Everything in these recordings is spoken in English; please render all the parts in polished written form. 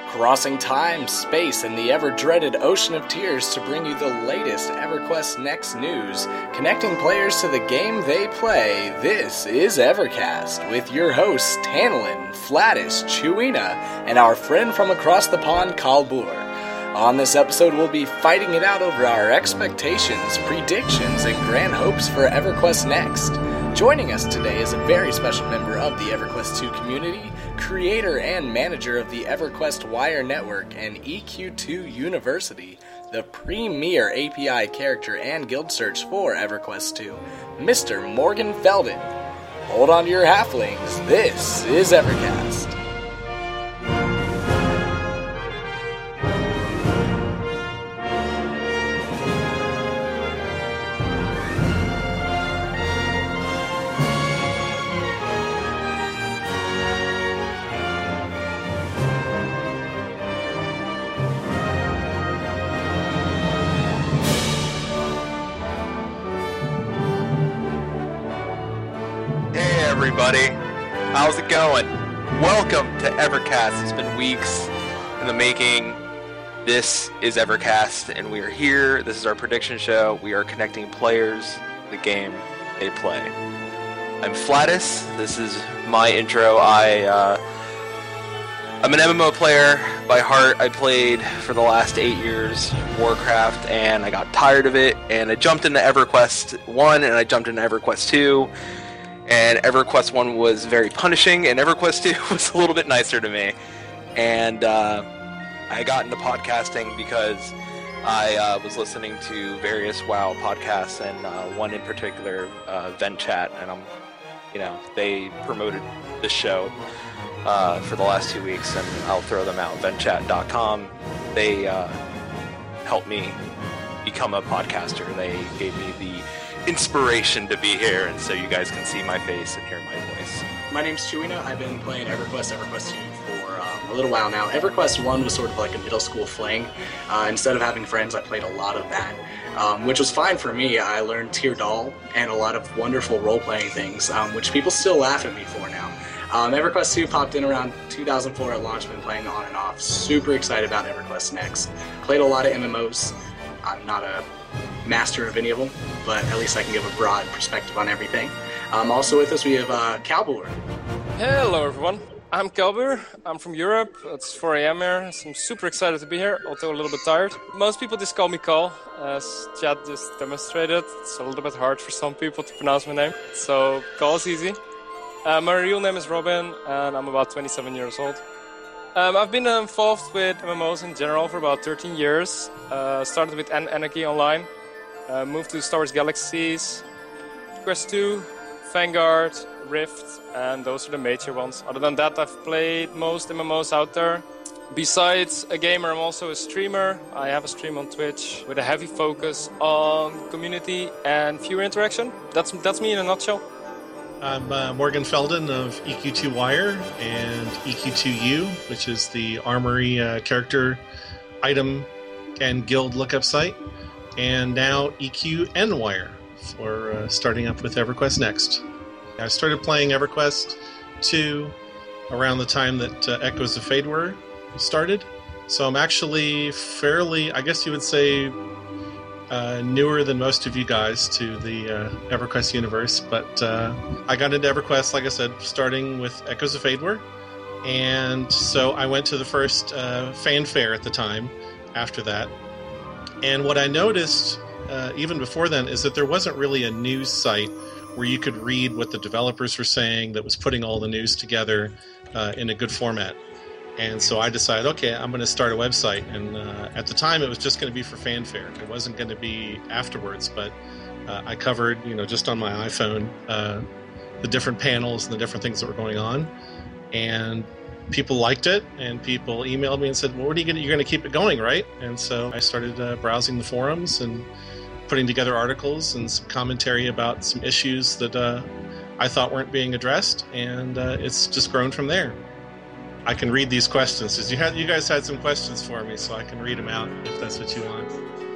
Crossing time, space, and the ever-dreaded ocean of tears to bring you the latest EverQuest Next news, connecting players to the game they play. This is Evercast, with your hosts Tantalin, Flatus, Chewina, and our friend from across the pond, Kalbur. On this episode, we'll be fighting it out over our expectations, predictions, and grand hopes for EverQuest Next. Joining us today is a very special member of the EverQuest 2 community, creator and manager of the EverQuest Wire Network and EQ2 University, the premier API character and guild search for EverQuest 2, Mr. Morgan Felden. Hold on to your halflings, this is Evercast. Everybody, how's it going? Welcome to Evercast. It's been weeks in the making. This is Evercast, and we are here. This is our prediction show. We are connecting players to the game they play. I'm Flatus. This is my intro. I'm an MMO player by heart. I played for the last 8 years Warcraft, and I got tired of it, and I jumped into EverQuest 1, and I jumped into EverQuest 2. And EverQuest 1 was very punishing, and EverQuest 2 was a little bit nicer to me. And I got into podcasting because I was listening to various WoW podcasts, and one in particular, Vent Chat, and they promoted the show for the last 2 weeks, and I'll throw them out, ventchat.com. They helped me become a podcaster. They gave me the inspiration to be here, and so you guys can see my face and hear my voice. My name's Chewina. I've been playing EverQuest 2 for a little while now. EverQuest 1 was sort of like a middle school fling. Instead of having friends, I played a lot of that, which was fine for me. I learned Teardal and a lot of wonderful role-playing things, which people still laugh at me for now. EverQuest 2 popped in around 2004 at launch, been playing on and off. Super excited about EverQuest Next. Played a lot of MMOs. I'm not a master of any of them, but at least I can give a broad perspective on everything. Also with us we have Kalbur. Hello everyone, I'm Kalbur. I'm from Europe. It's 4 a.m. here, so I'm super excited to be here, although a little bit tired. Most people just call me Kal, as Chad just demonstrated. It's a little bit hard for some people to pronounce my name, so Kal is easy. My real name is Robin, and I'm about 27 years old. I've been involved with MMOs in general for about 13 years. Started with Anarchy Online, moved to Star Wars Galaxies, Quest 2, Vanguard, Rift, and those are the major ones. Other than that, I've played most MMOs out there. Besides a gamer, I'm also a streamer. I have a stream on Twitch with a heavy focus on community and viewer interaction. That's me in a nutshell. I'm Morgan Felden of EQ2 Wire and EQ2U, which is the Armory character item and guild lookup site, and now EQN Wire for starting up with EverQuest Next. I started playing EverQuest 2 around the time that Echoes of Fadewar started, so I'm actually fairly, I guess you would say, newer than most of you guys to the EverQuest universe, but I got into EverQuest, like I said, starting with Echoes of Fadewar, and so I went to the first fanfare at the time after that, and what I noticed even before then is that there wasn't really a news site where you could read what the developers were saying that was putting all the news together in a good format. And so I decided, okay, I'm going to start a website. And at the time, it was just going to be for fanfare. It wasn't going to be afterwards. But I covered, just on my iPhone, the different panels and the different things that were going on. And people liked it. And people emailed me and said, well, what are you going to, you're going to keep it going, right? And so I started browsing the forums and putting together articles and some commentary about some issues that I thought weren't being addressed. And it's just grown from there. I can read these questions. You guys had some questions for me, so I can read them out if that's what you want.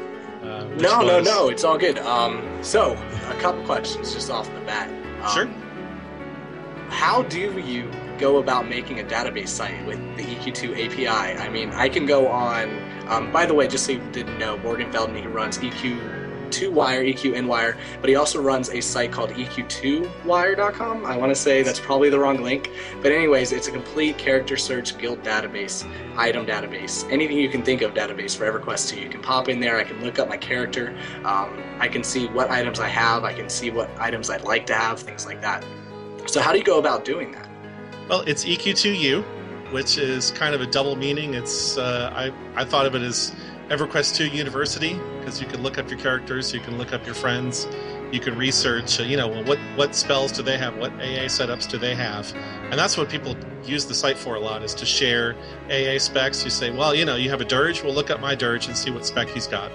No, it's all good. So, a couple questions just off the bat. Sure. How do you go about making a database site with the EQ2 API? I mean, I can go on, by the way, just so you didn't know, Morgan Felden, he runs EQ2Wire, EQNWire, but he also runs a site called EQ2Wire.com. I want to say that's probably the wrong link. But anyways, it's a complete character search guild database, item database, anything you can think of database for EverQuest 2. You can pop in there, I can look up my character, I can see what items I have, I can see what items I'd like to have, things like that. So how do you go about doing that? Well, it's EQ2U, which is kind of a double meaning. It's I thought of it as EverQuest 2 University, because you can look up your characters, you can look up your friends, you can research, what spells do they have, what AA setups do they have. And that's what people use the site for a lot, is to share AA specs. You say, well, you have a dirge, we'll look up my dirge and see what spec he's got.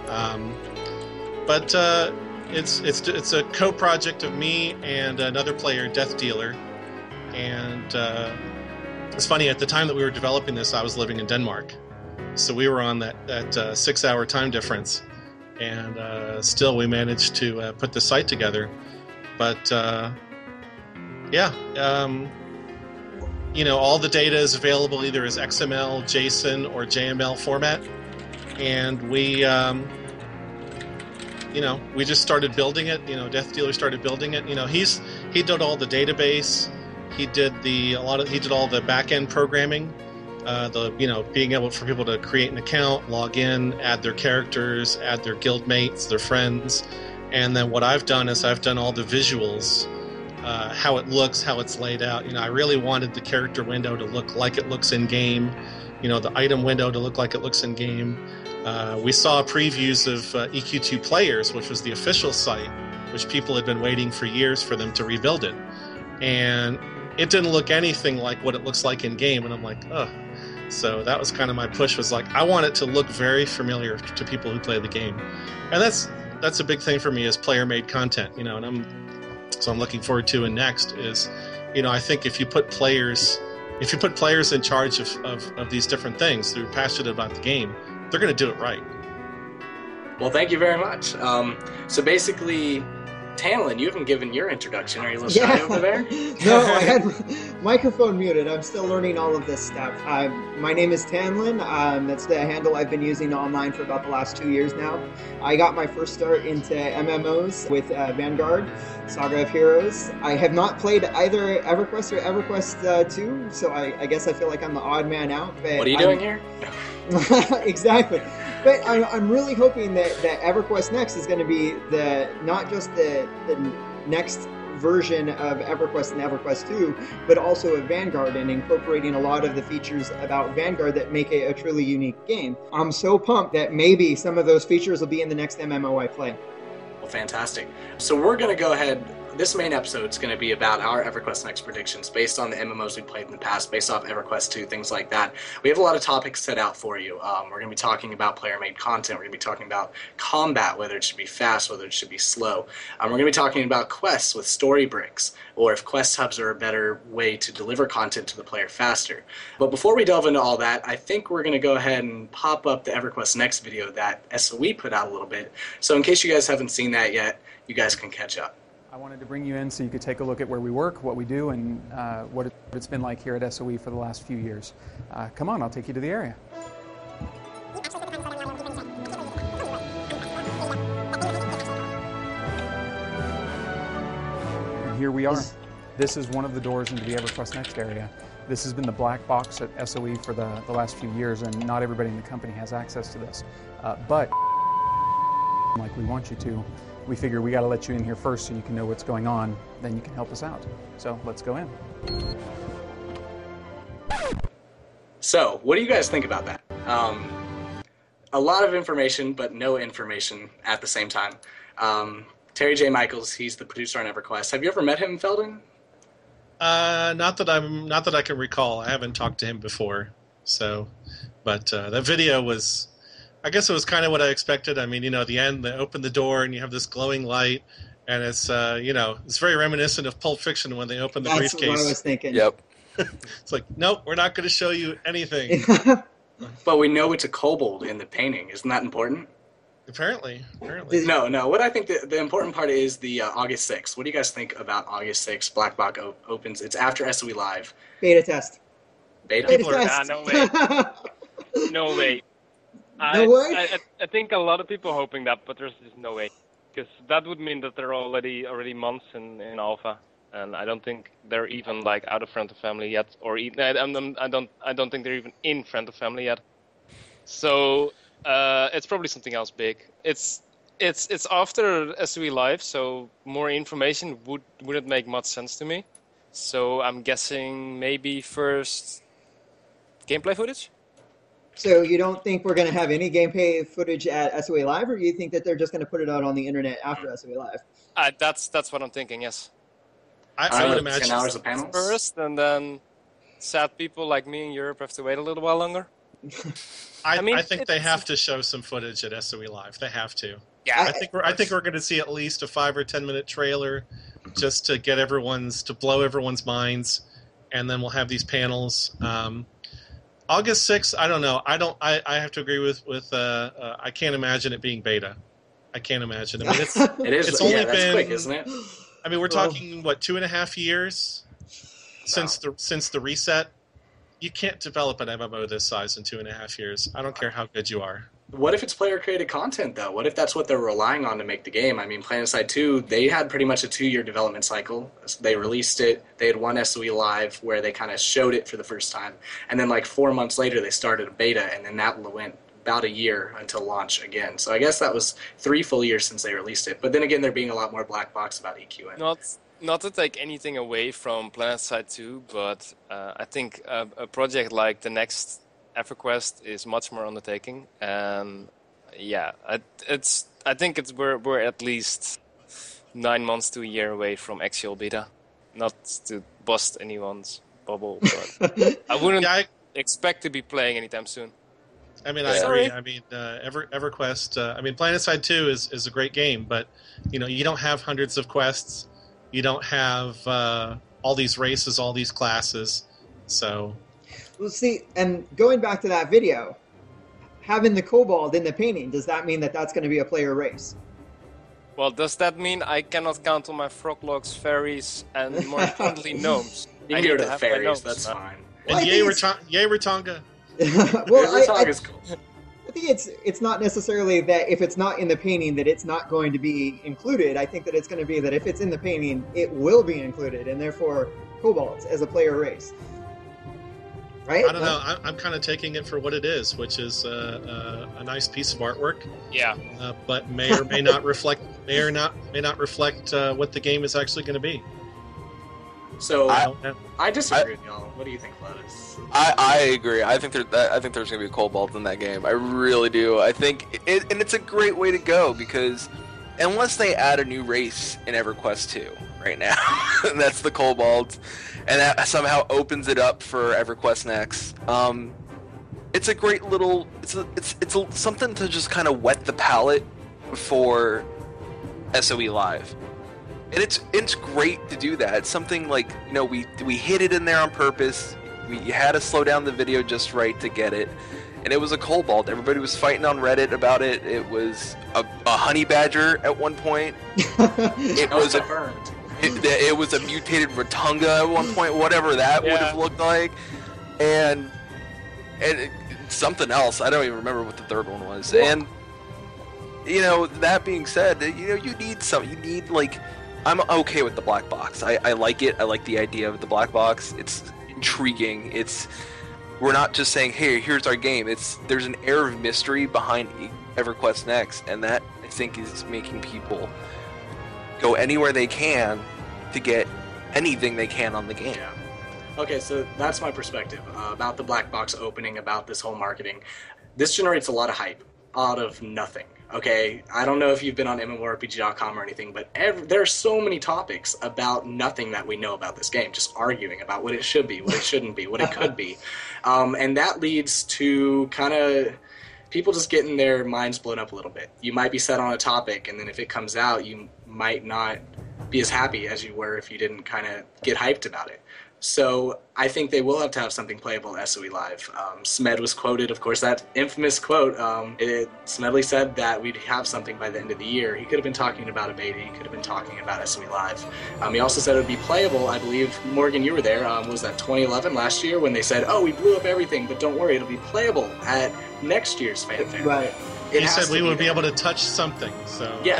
But it's a co-project of me and another player, Death Dealer. And it's funny, at the time that we were developing this, I was living in Denmark. So we were on that 6-hour time difference. And still we managed to put the site together. But all the data is available either as XML, JSON, or JML format. And we just started building it. Death Dealer started building it. He did all the database. He did all the back end programming. Being able for people to create an account, log in, add their characters, add their guild mates, their friends, and then what I've done is I've done all the visuals, how it looks, how it's laid out. I really wanted the character window to look like it looks in game, the item window to look like it looks in game. We saw previews of EQ2 Players, which was the official site, which people had been waiting for years for them to rebuild it, and it didn't look anything like what it looks like in game, and I'm like, ugh. So that was kind of my push, was like, I want it to look very familiar to people who play the game. And that's a big thing for me, is player-made content, and I'm looking forward to, and next is, I think if you put players in charge of these different things, who are passionate about the game, they're going to do it right. Well, thank you very much. So basically, Tanlin, you haven't given your introduction. Are you a little shy over there? No, I had microphone muted. I'm still learning all of this stuff. My name is Tanlin. That's the handle I've been using online for about the last 2 years now. I got my first start into MMOs with Vanguard, Saga of Heroes. I have not played either EverQuest or EverQuest 2, so I guess I feel like I'm the odd man out. But what are you doing here? Exactly. But I'm really hoping that EverQuest Next is going to be not just the next version of EverQuest and EverQuest 2, but also of Vanguard, and incorporating a lot of the features about Vanguard that make it a truly unique game. I'm so pumped that maybe some of those features will be in the next MMO I play. Well, fantastic. So we're going to go ahead. This main episode is going to be about our EverQuest Next predictions based on the MMOs we played in the past, based off EverQuest 2, things like that. We have a lot of topics set out for you. We're going to be talking about player-made content. We're going to be talking about combat, whether it should be fast, whether it should be slow. We're going to be talking about quests with story bricks, or if quest hubs are a better way to deliver content to the player faster. But before we delve into all that, I think we're going to go ahead and pop up the EverQuest Next video that SOE put out a little bit. So in case you guys haven't seen that yet, you guys can catch up. I wanted to bring you in so you could take a look at where we work, what we do, and what it's been like here at SOE for the last few years. Come on, I'll take you to the area. And here we are. This is one of the doors into the EverQuest Next area. This has been the black box at SOE for the last few years, and not everybody in the company has access to this. But like we want you to, we figure we got to let you in here first so you can know what's going on, then you can help us out. So let's go in. So what do you guys think about that? A lot of information, but no information at the same time. Terry J. Michaels, he's the producer on EverQuest. Have you ever met him, Felden? Not that I can recall. I haven't talked to him before. So, but that video was, I guess it was kind of what I expected. I mean, at the end, they open the door and you have this glowing light, and it's, it's very reminiscent of Pulp Fiction when they open the briefcase. That's what I was thinking. Yep. It's like, nope, we're not going to show you anything. But we know it's a kobold in the painting. Isn't that important? Apparently. No. What I think the important part is the August 6th. What do you guys think about August 6th? Black Box opens. It's after SOE Live. Beta test. Beta? Beta People are- test. no way. No way. No way? I think a lot of people are hoping that, but there's just no way. Because that would mean that they're already months in alpha, and I don't think they're even like out of Friend of Family yet, or even, I don't think they're even in Friend of Family yet. So it's probably something else big. It's after SOE Live, so more information wouldn't make much sense to me. So I'm guessing maybe first gameplay footage. So you don't think we're going to have any gameplay footage at SOE Live, or you think that they're just going to put it out on the internet after SOE Live? That's what I'm thinking. Yes. I would imagine 10 hours of panels first, and then sad people like me in Europe have to wait a little while longer. I think they have to show some footage at SOE Live. They have to. Yeah, I think we're going to see at least a 5 or 10 minute trailer, just to get to blow everyone's minds, and then we'll have these panels. August 6th, I don't know. I have to agree with I can't imagine it being beta. I can't imagine. I mean, It is. It's Yeah, only that's been quick, isn't it? I mean, we're talking 2.5 years since the reset. You can't develop an MMO this size in 2.5 years. I don't care how good you are. What if it's player-created content, though? What if that's what they're relying on to make the game? I mean, PlanetSide 2, they had pretty much a 2-year development cycle. They released it. They had one SOE Live where they kind of showed it for the first time. And then, 4 months later, they started a beta, and then that went about a year until launch again. So I guess that was 3 full years since they released it. But then again, they're being a lot more black box about EQN. Not to take anything away from PlanetSide 2, but I think a project like the next EverQuest is much more undertaking, and yeah, I think we're at least 9 months to a year away from actual beta. Not to bust anyone's bubble, but I wouldn't expect to be playing anytime soon. I mean, I agree. I mean, EverQuest. I mean, PlanetSide 2 is a great game, but you don't have hundreds of quests. You don't have all these races, all these classes, so. Well, see, and going back to that video, having the kobold in the painting, does that mean that that's going to be a player race? Well, does that mean I cannot count on my froglogs, fairies, and more importantly, gnomes? You can go to the fairies, that's fine. And yay, Ratonga. Well, Ratonga's cool. I think it's not necessarily that if it's not in the painting that it's not going to be included. I think that it's going to be that if it's in the painting, it will be included, and therefore kobolds as a player race. Right? I don't know. I'm kind of taking it for what it is, which is a nice piece of artwork. Yeah. But may or may not reflect may not reflect what the game is actually going to be. So I disagree with y'all. What do you think, Gladys? I agree. I think there's going to be a kobold in that game. I really do. I think and it's a great way to go, because unless they add a new race in EverQuest 2 right now, and that's the kobolds, and that somehow opens it up for EverQuest Next. It's a great little. It's something to just kind of wet the palate for SOE Live, and it's great to do that. It's something like, we hid it in there on purpose. You had to slow down the video just right to get it, and it was a kobold. Everybody was fighting on Reddit about it. It was a honey badger at one point. It was confirmed. It was a mutated Ratonga at one point, whatever that would have looked like, and something else. I don't even remember what the third one was. And that being said, you need I'm okay with the black box. I like it. I like the idea of the black box. It's intriguing. We're not just saying, hey, here's our game. There's an air of mystery behind EverQuest Next, and that, I think, is making people go anywhere they can to get anything they can on the game. Yeah. Okay, so that's my perspective about the black box opening, about this whole marketing. This generates a lot of hype out of nothing. Okay, I don't know if you've been on MMORPG.com or anything, but there are so many topics about nothing that we know about this game, just arguing about what it should be, what it shouldn't be, what it could be. And that leads to kind of people just getting their minds blown up a little bit. You might be set on a topic, and then if it comes out, you might not be as happy as you were if you didn't kind of get hyped about it. So I think they will have to have something playable at SOE Live. Smed was quoted, of course, that infamous quote. Smedley said that we'd have something by the end of the year. He could have been talking about a beta. He could have been talking about SOE Live. He also said it would be playable. I believe, Morgan, you were there. Was that 2011 last year when they said, "Oh, we blew up everything, but don't worry, it'll be playable at next year's fanfare." Right. He said we would be able to touch something. So Yeah.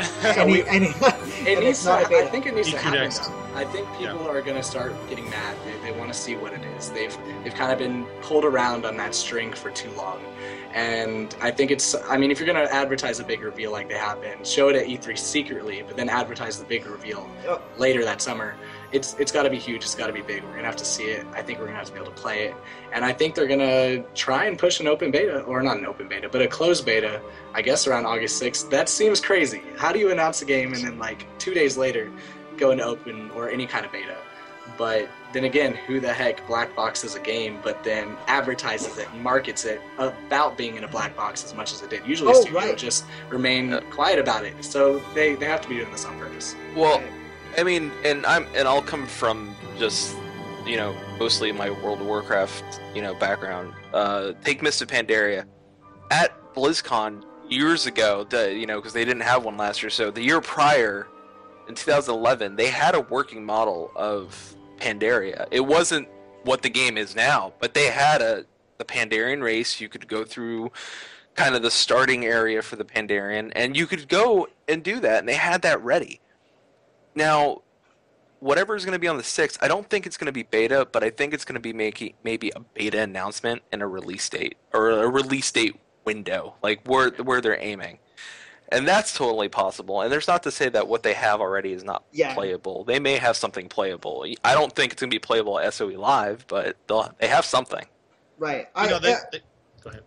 It needs to, I think it needs to happen. next. Though. I think people are going to start getting mad. They want to see what it is. They've kind of been pulled around on that string for too long. And I think if you're going to advertise a big reveal like they have been, show it at E3 secretly, but then advertise the big reveal later that summer. It's got to be huge. It's got to be big. We're going to have to see it. I think we're going to have to be able to play it. And I think they're going to try and push an open beta, or not an open beta, but a closed beta, I guess around August 6th. That seems crazy. How do you announce a game and then 2 days later go into open or any kind of beta? But then again, who the heck black boxes a game but then advertises it and markets it about being in a black box as much as it did? Usually a studio just remain quiet about it. So they have to be doing this on purpose. Well, I mean, and I'll come from just, mostly my World of Warcraft, background. Take Mists of Pandaria. At BlizzCon years ago, because they didn't have one last year, so the year prior, in 2011, they had a working model of Pandaria. It wasn't what the game is now, but they had the Pandarian race. You could go through kind of the starting area for the Pandarian, and you could go and do that, and they had that ready. Now, whatever is going to be on the 6th, I don't think it's going to be beta, but I think it's going to be maybe a beta announcement and a release date, or a release date window, where they're aiming. And that's totally possible. And there's not to say that what they have already is not playable. They may have something playable. I don't think it's going to be playable at SOE Live, but they have something. Right. Go ahead.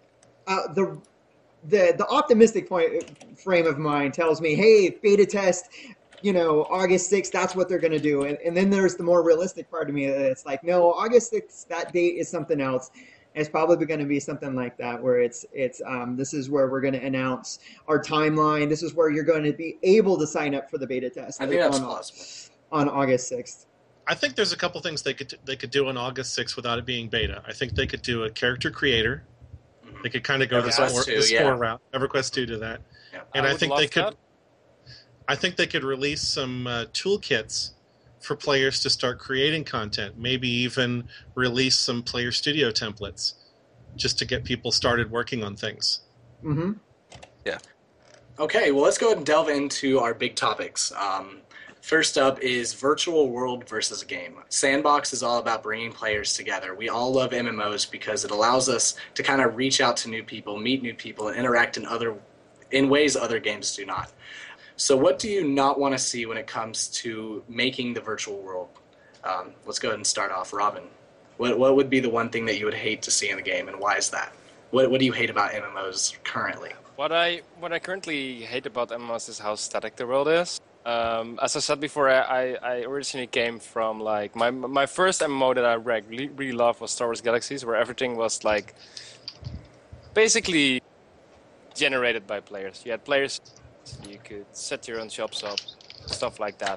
The optimistic frame of mind tells me, hey, beta test, August 6th, that's what they're going to do. And then there's the more realistic part of me that's like, no, August 6th, that date is something else. It's probably going to be something like that, where it's this is where we're going to announce our timeline. This is where you're going to be able to sign up for the beta test. I think that's possible. On August 6th. I think there's a couple things they could do on August 6th without it being beta. I think they could do a character creator. They could kind of go the spore route. EverQuest 2 to that. Yeah. And I think they could release some toolkits for players to start creating content, maybe even release some player studio templates just to get people started working on things. Mm-hmm. Yeah. Okay, well, let's go ahead and delve into our big topics. First up is virtual world versus a game. Sandbox is all about bringing players together. We all love MMOs because it allows us to kind of reach out to new people, meet new people, and interact in ways other games do not. So what do you not want to see when it comes to making the virtual world? Let's go ahead and start off. Robin, what would be the one thing that you would hate to see in the game, and why is that? What do you hate about MMOs currently? What I currently hate about MMOs is how static the world is. As I said before, I originally came from my first MMO that I really loved was Star Wars Galaxies, where everything was basically generated by players. You had players. You could set your own shops up, stuff like that.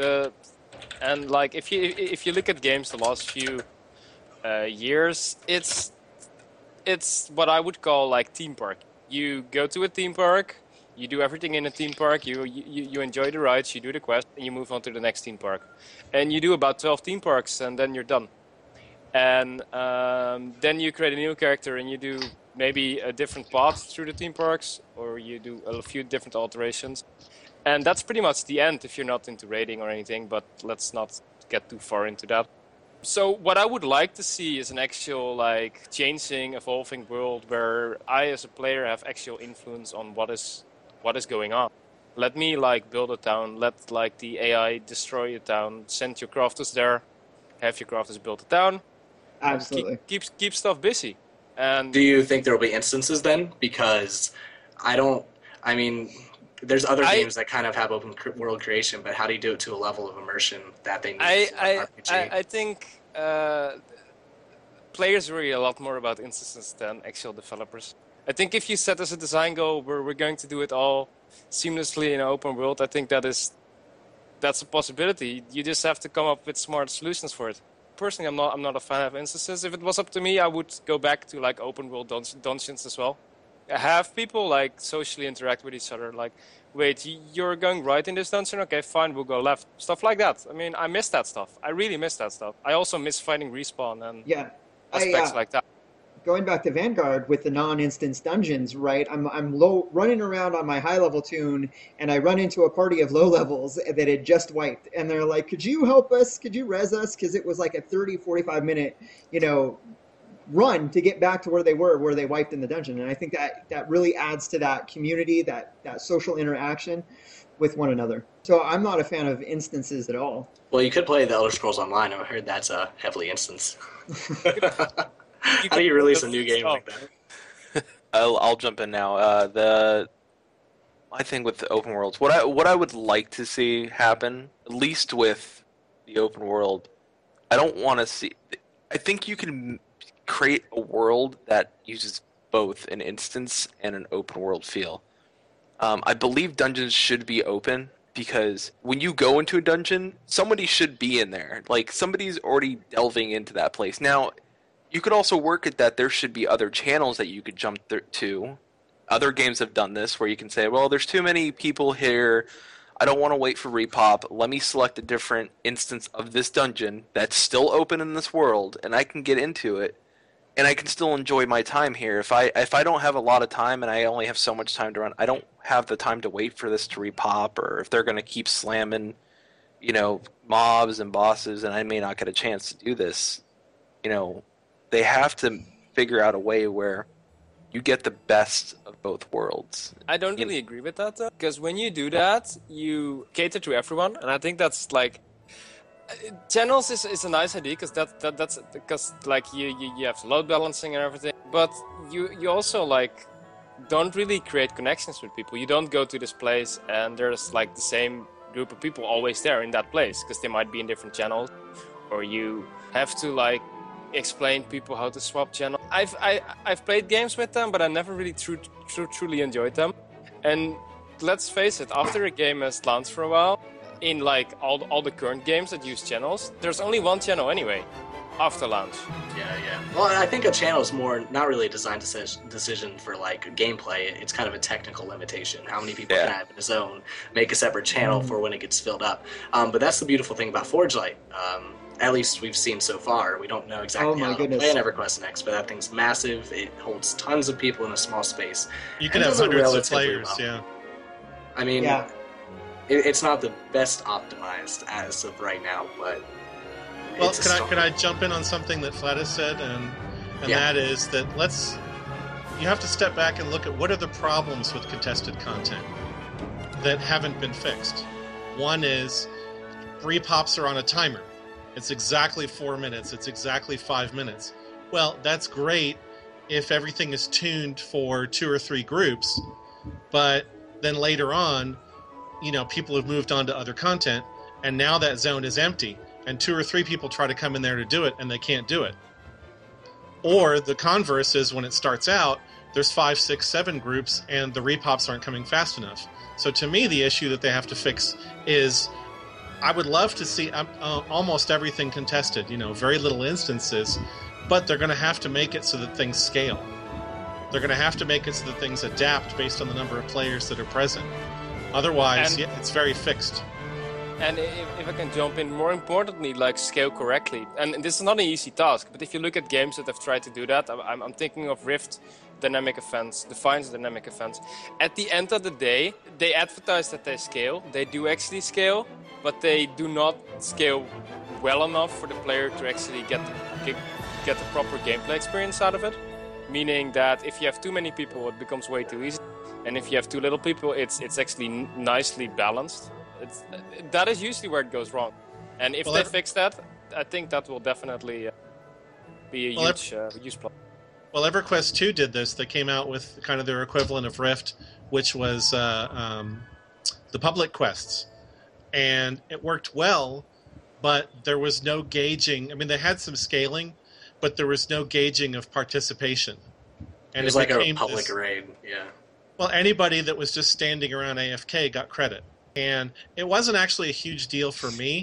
If you look at games the last few years, it's what I would call theme park. You go to a theme park, you do everything in a theme park, you enjoy the rides, you do the quest, and you move on to the next theme park. And you do about 12 theme parks, and then you're done. And then you create a new character, and you do maybe a different path through the theme parks, or you do a few different alterations. And that's pretty much the end if you're not into raiding or anything, but let's not get too far into that. So what I would like to see is an actual changing, evolving world where I as a player have actual influence on what is going on. Let me build a town, let the AI destroy a town, send your crafters there, have your crafters build a town. Absolutely. Keep stuff busy. And do you think there will be instances then? Because there's other games that kind of have open world creation, but how do you do it to a level of immersion that they need? I think players worry a lot more about instances than actual developers. I think if you set as a design goal where we're going to do it all seamlessly in an open world, I think that's a possibility. You just have to come up with smart solutions for it. personally, I'm not a fan of instances. If it was up to me, I would go back to like open world dungeons as well. Have people like socially interact with each other. Like, wait, you're going right in this dungeon? Okay, fine, we'll go left. Stuff like that. I mean, I miss that stuff. I really miss that stuff. I also miss fighting respawn and aspects like that. Going back to Vanguard with the non-instance dungeons, right? I'm running around on my high-level tune, and I run into a party of low-levels that had just wiped, and they're like, could you help us? Could you res us? Because it was like a 30, 45-minute, run to get back to where they wiped in the dungeon. And I think that really adds to that community, that social interaction with one another. So I'm not a fan of instances at all. Well, you could play the Elder Scrolls Online. I've heard that's a heavily instance. How do you release a new game like that? I'll jump in now. My thing with the open worlds, what I would like to see happen, at least with the open world, I don't want to see. I think you can create a world that uses both an instance and an open world feel. I believe dungeons should be open because when you go into a dungeon, somebody should be in there. Like, somebody's already delving into that place. Now, you could also work at that there should be other channels that you could jump to. Other games have done this where you can say, well, there's too many people here. I don't want to wait for repop. Let me select a different instance of this dungeon that's still open in this world, and I can get into it, and I can still enjoy my time here. If I don't have a lot of time and I only have so much time to run, I don't have the time to wait for this to repop, or if they're going to keep slamming, mobs and bosses, and I may not get a chance to do this, they have to figure out a way where you get the best of both worlds. I don't really agree with that, though, because when you do that, you cater to everyone, and I think that's like channels is a nice idea because that's because like you have load balancing and everything, but you also like don't really create connections with people. You don't go to this place and there's like the same group of people always there in that place because they might be in different channels, or you have to like explain people how to swap channel. I've played games with them, but I never really truly enjoyed them. And let's face it, after a game has launched for a while, in like all the current games that use channels, there's only one channel anyway after launch. Yeah. Well, I think a channel is more not really a design decision for like gameplay. It's kind of a technical limitation. How many people can have in a zone? Make a separate channel for when it gets filled up. But that's the beautiful thing about Forgelight. At least we've seen so far. We don't know exactly how to play an EverQuest Next, but that thing's massive. It holds tons of people in a small space. You can have hundreds of players, I mean, it's not the best optimized as of right now, but... Well, can I jump in on something that Flatus said? And that is that you have to step back and look at what are the problems with contested content that haven't been fixed. One is repops are on a timer. It's exactly 4 minutes. It's exactly 5 minutes. Well, that's great if everything is tuned for 2 or 3 groups, but then later on, people have moved on to other content, and now that zone is empty, and 2 or 3 people try to come in there to do it, and they can't do it. Or the converse is when it starts out, there's 5, 6, 7 groups, and the repops aren't coming fast enough. So to me, the issue that they have to fix is... I would love to see almost everything contested, very little instances, but they're going to have to make it so that things scale. They're going to have to make it so that things adapt based on the number of players that are present. Otherwise, it's very fixed. And if I can jump in, more importantly, like scale correctly. And this is not an easy task, but if you look at games that have tried to do that, I'm thinking of Rift Dynamic Events, Defiance Dynamic Events. At the end of the day, they advertise that they scale. They do actually scale, but they do not scale well enough for the player to actually get the proper gameplay experience out of it. Meaning that if you have too many people, it becomes way too easy. And if you have too little people, it's actually nicely balanced. That is usually where it goes wrong. And if they fix that, I think that will definitely be a huge plus. Well, EverQuest 2 did this. They came out with kind of their equivalent of Rift, which was the public quests. And it worked well, but there was no gauging. I mean, they had some scaling, but there was no gauging of participation. And it was like a public raid, yeah. Well, anybody that was just standing around AFK got credit. And it wasn't actually a huge deal for me. Yeah,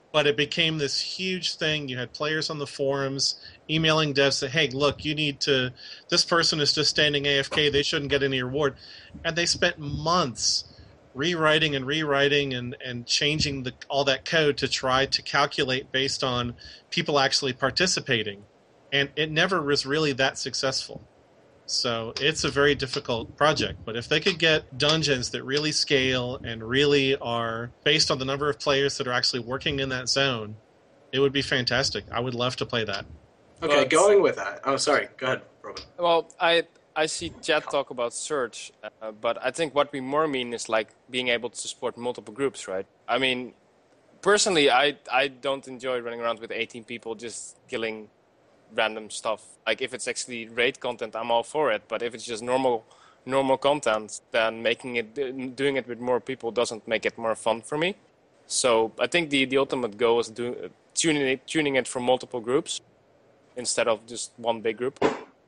But it became this huge thing. You had players on the forums emailing devs saying, hey, look, you need to, this person is just standing AFK, they shouldn't get any reward. And they spent months rewriting and changing all that code to try to calculate based on people actually participating. And it never was really that successful. So it's a very difficult project. But if they could get dungeons that really scale and really are based on the number of players that are actually working in that zone, it would be fantastic. I would love to play that. Okay, going with that. Oh, sorry. Go ahead, Robin. Well, I see Chad talk about search, but I think what we more mean is like being able to support multiple groups, right? I mean, personally, I don't enjoy running around with 18 people just killing random stuff. Like if it's actually raid content, I'm all for it. But if it's just normal content, then doing it with more people doesn't make it more fun for me. So I think the ultimate goal is tuning it from multiple groups instead of just one big group.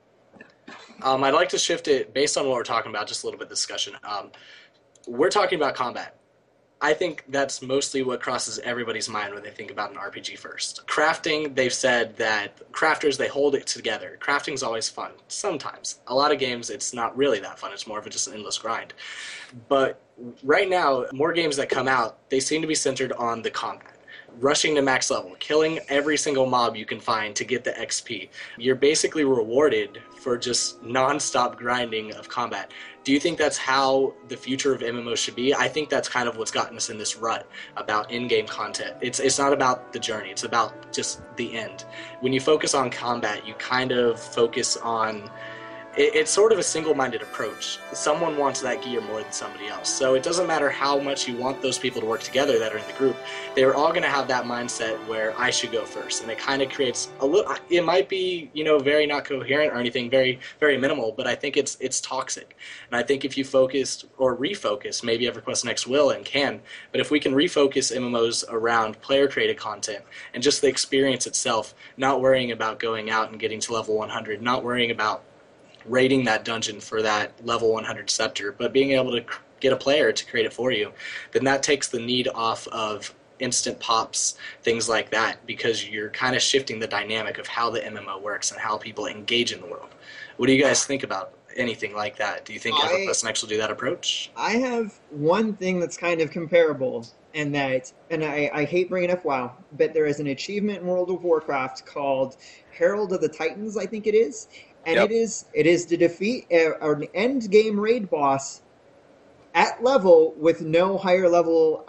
I'd like to shift it based on what we're talking about, just a little bit of discussion. We're talking about combat. I think that's mostly what crosses everybody's mind when they think about an RPG first. Crafting, they've said that crafters, they hold it together. Crafting's always fun, sometimes. A lot of games, it's not really that fun. It's more of just an endless grind. But right now, more games that come out, they seem to be centered on the combat. Rushing to max level, killing every single mob you can find to get the XP. You're basically rewarded for just non-stop grinding of combat. Do you think that's how the future of MMOs should be? I think that's kind of what's gotten us in this rut about in-game content. It's not about the journey, it's about just the end. When you focus on combat, you kind of focus on... It's sort of a single-minded approach. Someone wants that gear more than somebody else. So it doesn't matter how much you want those people to work together that are in the group. They're all going to have that mindset where I should go first. And it kind of creates a little... It might be, very not coherent or anything, very, very minimal, but I think it's toxic. And I think if you focused or refocus, maybe EverQuest Next will and can, but if we can refocus MMOs around player-created content and just the experience itself, not worrying about going out and getting to level 100, not worrying about raiding that dungeon for that level 100 scepter, but being able to get a player to create it for you, then that takes the need off of instant pops, things like that, because you're kind of shifting the dynamic of how the MMO works and how people engage in the world. What do you guys think about anything like that? Do you think EverQuest Next will do that approach? I have one thing that's kind of comparable, and I hate bringing up WoW, but there is an achievement in World of Warcraft called Herald of the Titans, I think it is. And Yep. it is to defeat an end game raid boss at level with no higher level,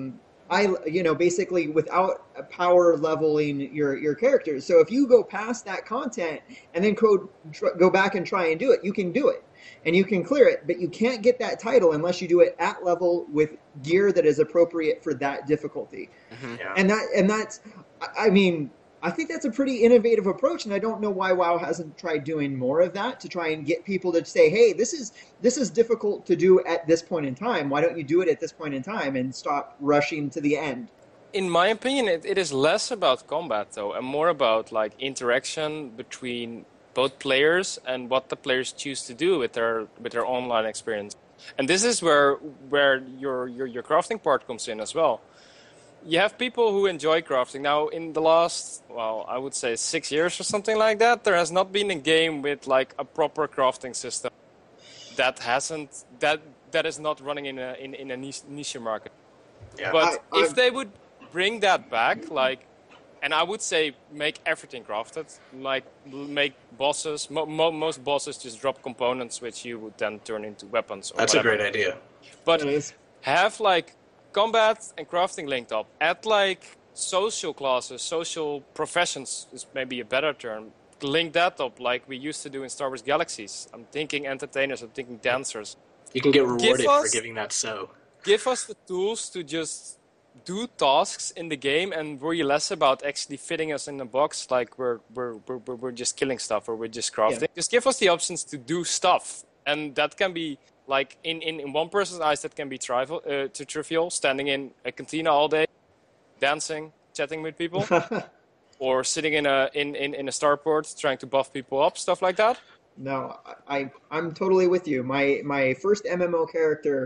basically without power leveling your characters. So if you go past that content and then go back and try and do it, you can do it and you can clear it, but you can't get that title unless you do it at level with gear that is appropriate for that difficulty. Mm-hmm. Yeah. And that's, I mean, I think that's a pretty innovative approach, and I don't know why WoW hasn't tried doing more of that to try and get people to say, hey, this is difficult to do at this point in time. Why don't you do it at this point in time and stop rushing to the end? In my opinion, it is less about combat, though, and more about like interaction between both players and what the players choose to do with their online experience. And this is where your crafting part comes in as well. You have people who enjoy crafting. Now, in the last, I would say 6 years or something like that, there has not been a game with like a proper crafting system that is not running in a niche market. Yeah. But if they would bring that back, and I would say make everything crafted, like make bosses. Most bosses just drop components which you would then turn into weapons. Or That's whatever. a great idea. But have like combat and crafting linked up. Add like social classes, social professions is maybe a better term. Link that up like we used to do in Star Wars Galaxies. I'm thinking entertainers, I'm thinking dancers. You can get rewarded for giving that so. Give us the tools to just do tasks in the game and worry less about actually fitting us in a box like we're just killing stuff or we're just crafting. Yeah. Just give us the options to do stuff. And that can be like in one person's eyes that can be trivial, standing in a cantina all day, dancing, chatting with people, or sitting in a starport trying to buff people up, stuff like that. No, I'm totally with you. My first MMO character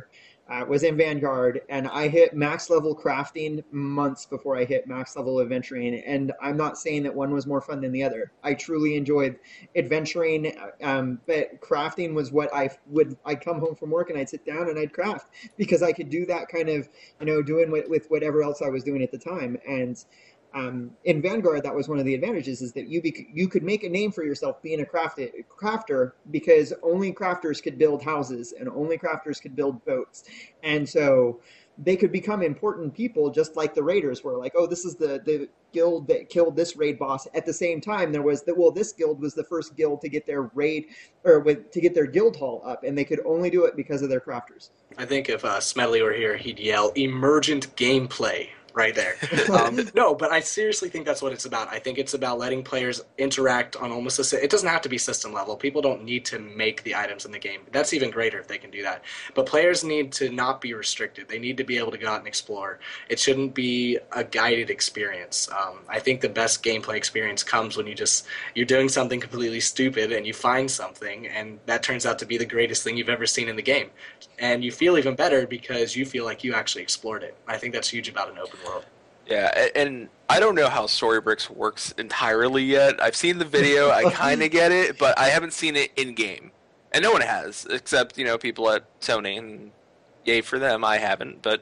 was in Vanguard, and I hit max level crafting months before I hit max level adventuring. And I'm not saying that one was more fun than the other. I truly enjoyed adventuring, but crafting was what I'd come home from work and I'd sit down and I'd craft because I could do that kind of, doing with whatever else I was doing at the time. And in Vanguard, that was one of the advantages, is that you could make a name for yourself being a crafter, because only crafters could build houses and only crafters could build boats. And so they could become important people, just like the raiders were. Like, oh, this is the guild that killed this raid boss. At the same time, there was this guild was the first guild to get their raid, to get their guild hall up, and they could only do it because of their crafters. I think if Smedley were here, he'd yell emergent gameplay right there. No, but I seriously think that's what it's about. I think it's about letting players interact on almost it doesn't have to be system level. People don't need to make the items in the game. That's even greater if they can do that. But players need to not be restricted. They need to be able to go out and explore. It shouldn't be a guided experience. I think the best gameplay experience comes when you're doing something completely stupid and you find something, and that turns out to be the greatest thing you've ever seen in the game. And you feel even better because you feel like you actually explored it. I think that's huge about an open world. Yeah, and I don't know how Storybricks works entirely yet. I've seen the video, I kind of get it, but I haven't seen it in-game. And no one has, except, people at Sony, and yay for them, I haven't. But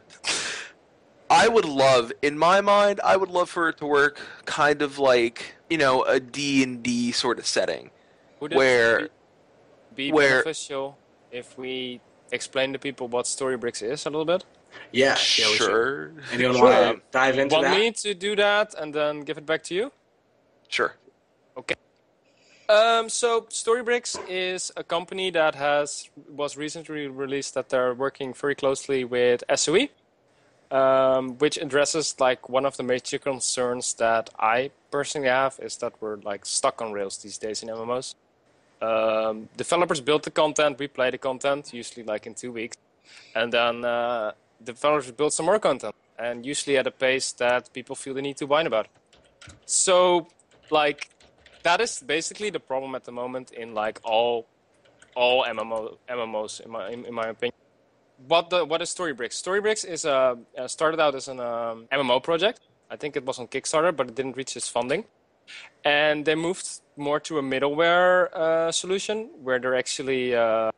I would love, in my mind, for it to work kind of like, a D&D sort of setting. Would it be beneficial if we explain to people what Storybricks is a little bit? Yeah, sure. Anyone want to dive into that? Want me to do that and then give it back to you? Sure. Okay. So Storybricks is a company that was recently released that they're working very closely with SOE, which addresses like one of the major concerns that I personally have, is that we're like stuck on rails these days in MMOs. Developers build the content, we play the content, usually like in 2 weeks, and then developers build some more content, and usually at a pace that people feel the need to whine about. So, like, that is basically the problem at the moment in like all MMOs in my opinion. What is Storybricks? Storybricks is started out as an MMO project. I think it was on Kickstarter, but it didn't reach its funding. And they moved more to a middleware solution where they're actually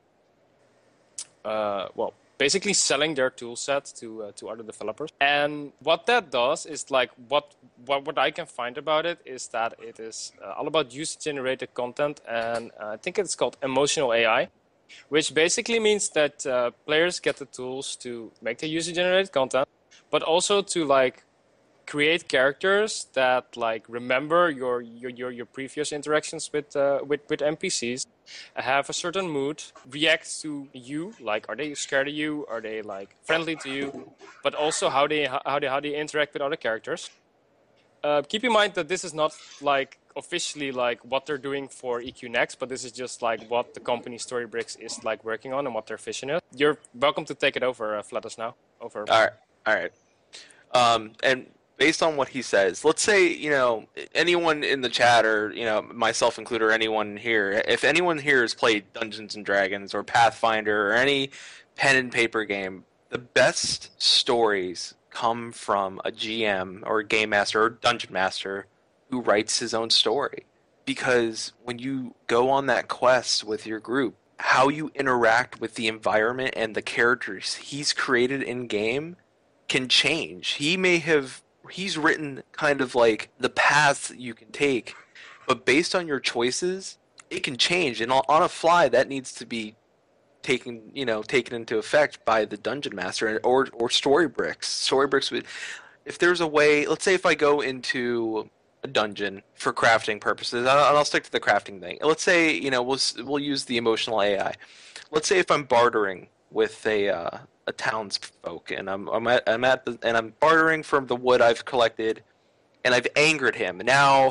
basically selling their tool set to other developers. And what that does is like what I can find about it is that it is all about user-generated content, and I think it's called emotional AI, which basically means that players get the tools to make the user-generated content, but also to like create characters that like remember your previous interactions with NPCs, have a certain mood, react to you, like are they scared of you, are they like friendly to you, but also how they interact with other characters. Keep in mind that this is not like officially like what they're doing for EQ Next, but this is just like what the company Storybricks is like working on and what their vision is. You're welcome to take it over, Flatus, now. Over. All right. And based on what he says, let's say, anyone in the chat or, myself included, or anyone here, if anyone here has played Dungeons & Dragons or Pathfinder or any pen and paper game, the best stories come from a GM or a game master or dungeon master who writes his own story. Because when you go on that quest with your group, how you interact with the environment and the characters he's created in-game can change. He's written kind of like the paths that you can take, but based on your choices, it can change. And on a fly, that needs to be taken into effect by the dungeon master or Storybricks. Storybricks would, if there's a way, let's say if I go into a dungeon for crafting purposes, and I'll stick to the crafting thing. Let's say, we'll use the emotional AI. Let's say if I'm bartering with a townsfolk, and I'm bartering from the wood I've collected, and I've angered him. Now,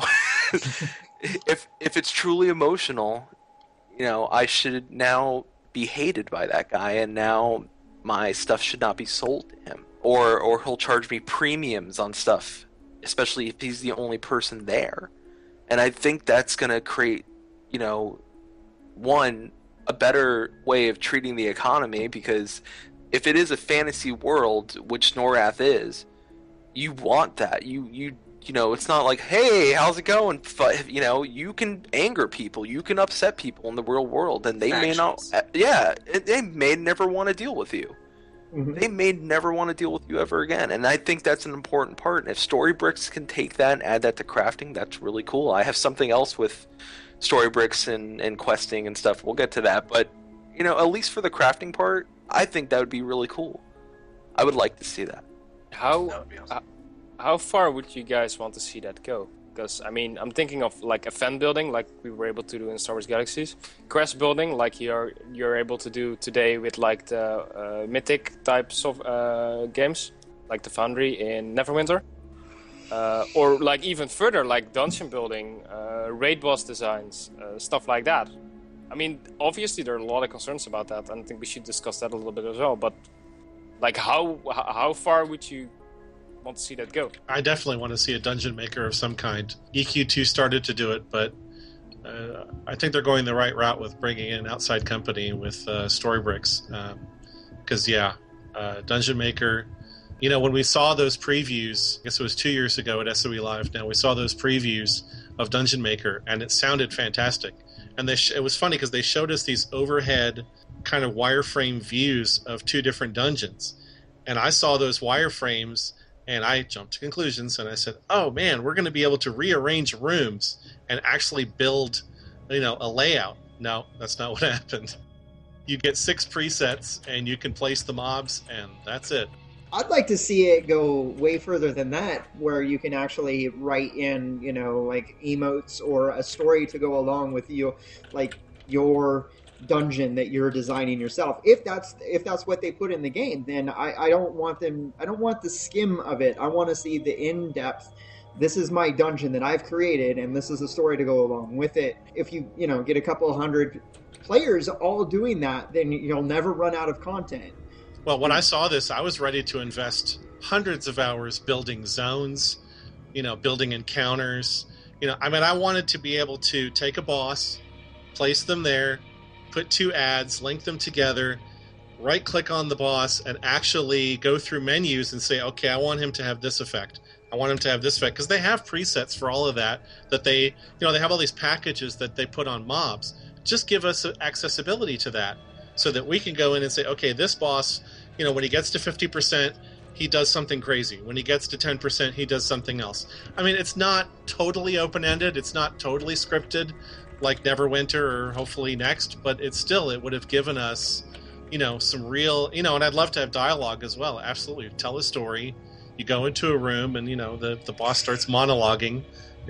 if it's truly emotional, I should now be hated by that guy, and now my stuff should not be sold to him, or he'll charge me premiums on stuff, especially if he's the only person there. And I think that's gonna create, a better way of treating the economy, because if it is a fantasy world, which Norath is, you want that. You know, it's not like, hey, how's it going? You know, you can anger people, you can upset people in the real world, and they may not. Yeah, they may never want to deal with you. Mm-hmm. They may never want to deal with you ever again, and I think that's an important part. And if Storybricks can take that and add that to crafting, that's really cool. I have something else with Storybricks and questing and stuff. We'll get to that, but you know, at least for the crafting part, I think that would be really cool. I would like to see that. How far would you guys want to see that go? Because, I mean, I'm thinking of, like, event building, like we were able to do in Star Wars Galaxies. Quest building, like you're able to do today with, like, the Mythic types of games, like the Foundry in Neverwinter. Or, like, even further, like dungeon building, raid boss designs, stuff like that. I mean, obviously there are a lot of concerns about that, and I think we should discuss that a little bit as well. But, like, how far would you want to see that go? I definitely want to see a dungeon maker of some kind. EQ2 started to do it, but I think they're going the right route with bringing in an outside company with Storybricks. Because, dungeon maker, you know, when we saw those previews, I guess it was 2 years ago at SOE Live now, we saw those previews of Dungeon Maker, and it sounded fantastic. And it was funny because they showed us these overhead kind of wireframe views of two different dungeons. And I saw those wireframes, and I jumped to conclusions, and I said, oh man, we're going to be able to rearrange rooms and actually build, you know, a layout. No, that's not what happened. You get 6 presets, and you can place the mobs, and that's it. I'd like to see it go way further than that, where you can actually write in, you know, like emotes or a story to go along with you, like your dungeon that you're designing yourself. If that's what they put in the game, then I don't want the skim of it. I want to see the in-depth. This is my dungeon that I've created, and this is a story to go along with it. If you get a couple 100 players all doing that, then you'll never run out of content. Well, when I saw this, I was ready to invest hundreds of hours building zones, building encounters. I wanted to be able to take a boss, place them there, put 2 ads, link them together, right-click on the boss, and actually go through menus and say, okay, I want him to have this effect. I want him to have this effect. Because they have presets for all of that they have all these packages that they put on mobs. Just give us accessibility to that so that we can go in and say, okay, this boss, when he gets to 50%, he does something crazy. When he gets to 10%, he does something else. I mean, it's not totally open-ended. It's not totally scripted like Neverwinter or hopefully Next, but it would have given us, some real, and I'd love to have dialogue as well. Absolutely. Tell a story. You go into a room and, the boss starts monologuing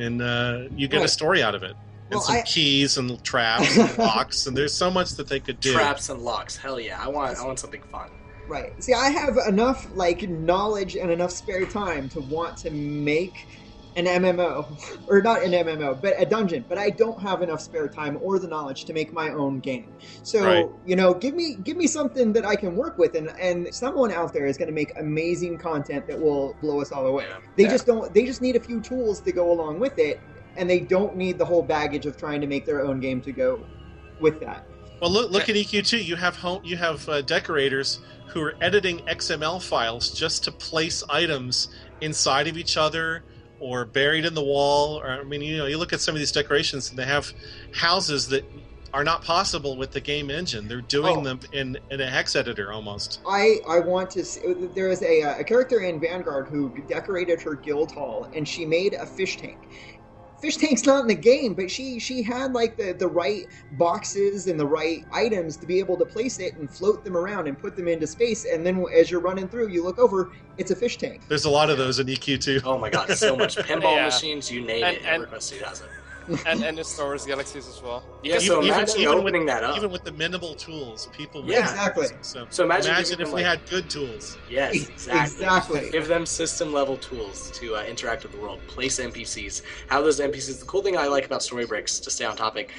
and you get a story out of it. And some keys and traps and locks, and there's so much that they could do. Traps and locks, hell yeah! I want something fun. Right. See, I have enough knowledge and enough spare time to want to make an MMO, or not an MMO, but a dungeon. But I don't have enough spare time or the knowledge to make my own game. So give me something that I can work with, and someone out there is going to make amazing content that will blow us all away. Yeah. They just need a few tools to go along with it. And they don't need the whole baggage of trying to make their own game to go with that. Well, look at EQ2. You have decorators who are editing XML files just to place items inside of each other or buried in the wall. Or you look at some of these decorations, and they have houses that are not possible with the game engine. They're doing them in a hex editor almost. I want to see. There is a character in Vanguard who decorated her guild hall, and she made a fish tank. Fish tank's not in the game, but she had the right boxes and the right items to be able to place it and float them around and put them into space. And then as you're running through, you look over, it's a fish tank. There's a lot of those in EQ2. Oh my god, so much. Pinball machines, you name it. EverQuest 2 has it. and in Star Wars Galaxies as well. Yeah, so imagine opening that up. Even with the minimal tools, people would exactly. So imagine if we had good tools. Yes, exactly. Give them system-level tools to interact with the world. Place NPCs. How those NPCs... The cool thing I like about Storybricks, to stay on topic,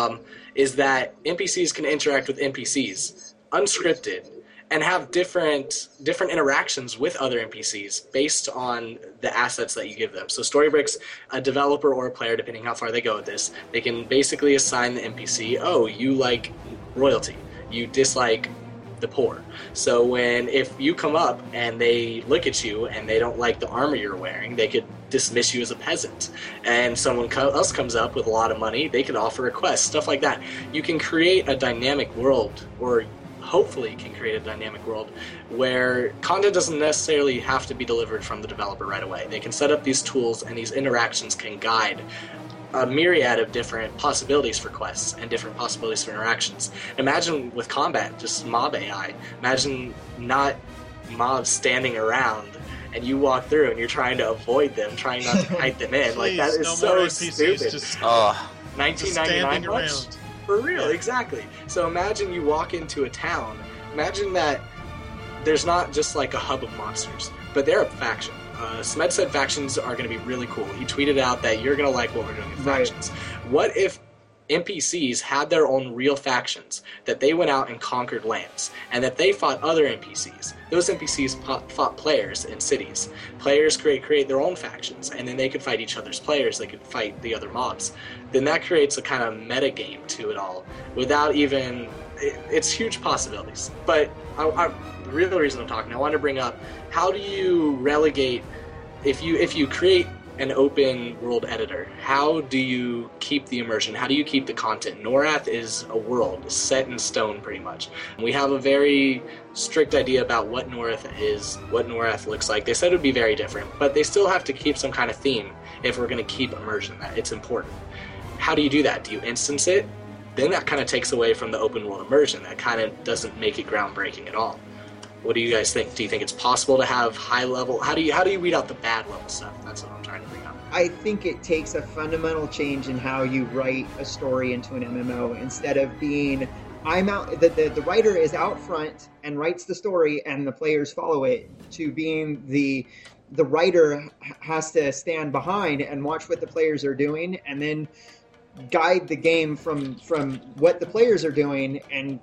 is that NPCs can interact with NPCs, unscripted, and have different interactions with other NPCs based on the assets that you give them. So Storybricks, a developer or a player, depending how far they go with this, they can basically assign the NPC, you like royalty, you dislike the poor. So if you come up and they look at you and they don't like the armor you're wearing, they could dismiss you as a peasant. And someone else comes up with a lot of money, they could offer a quest, stuff like that. You can create a dynamic world, or hopefully can create a dynamic world where content doesn't necessarily have to be delivered from the developer right away. They can set up these tools, and these interactions can guide a myriad of different possibilities for quests and different possibilities for interactions. Imagine with combat, just mob AI. Imagine not mobs standing around and you walk through and you're trying to avoid them, trying not to kite them in. Please, like, that is no so more NPCs, stupid. just 1999 much? around. For real, exactly. So imagine you walk into a town. Imagine that there's not just like a hub of monsters, but they're a faction. Smed said factions are going to be really cool. He tweeted out that you're going to like what we're doing with factions. What if NPCs had their own real factions, that they went out and conquered lands, and that they fought other NPCs? Those NPCs fought players in cities. Players create their own factions, and then they could fight each other's players. They could fight the other mobs. Then that creates a kind of meta game to it all, without even... It's huge possibilities. But the real reason I'm talking, I want to bring up, how do you relegate, if you create an open world editor, how do you keep the immersion? How do you keep the content? Norath is a world set in stone, pretty much. We have a very strict idea about what Norath is, what Norath looks like. They said it would be very different, but they still have to keep some kind of theme if we're going to keep immersion. That it's important. How do you do that? Do you instance it? Then that kind of takes away from the open world immersion. That kind of doesn't make it groundbreaking at all. What do you guys think? Do you think it's possible to have high level? How do you weed out the bad level stuff? That's what I'm trying to bring up. I think it takes a fundamental change in how you write a story into an MMO. Instead of being, the writer is out front and writes the story and the players follow it, to being the writer has to stand behind and watch what the players are doing and then guide the game from what the players are doing, and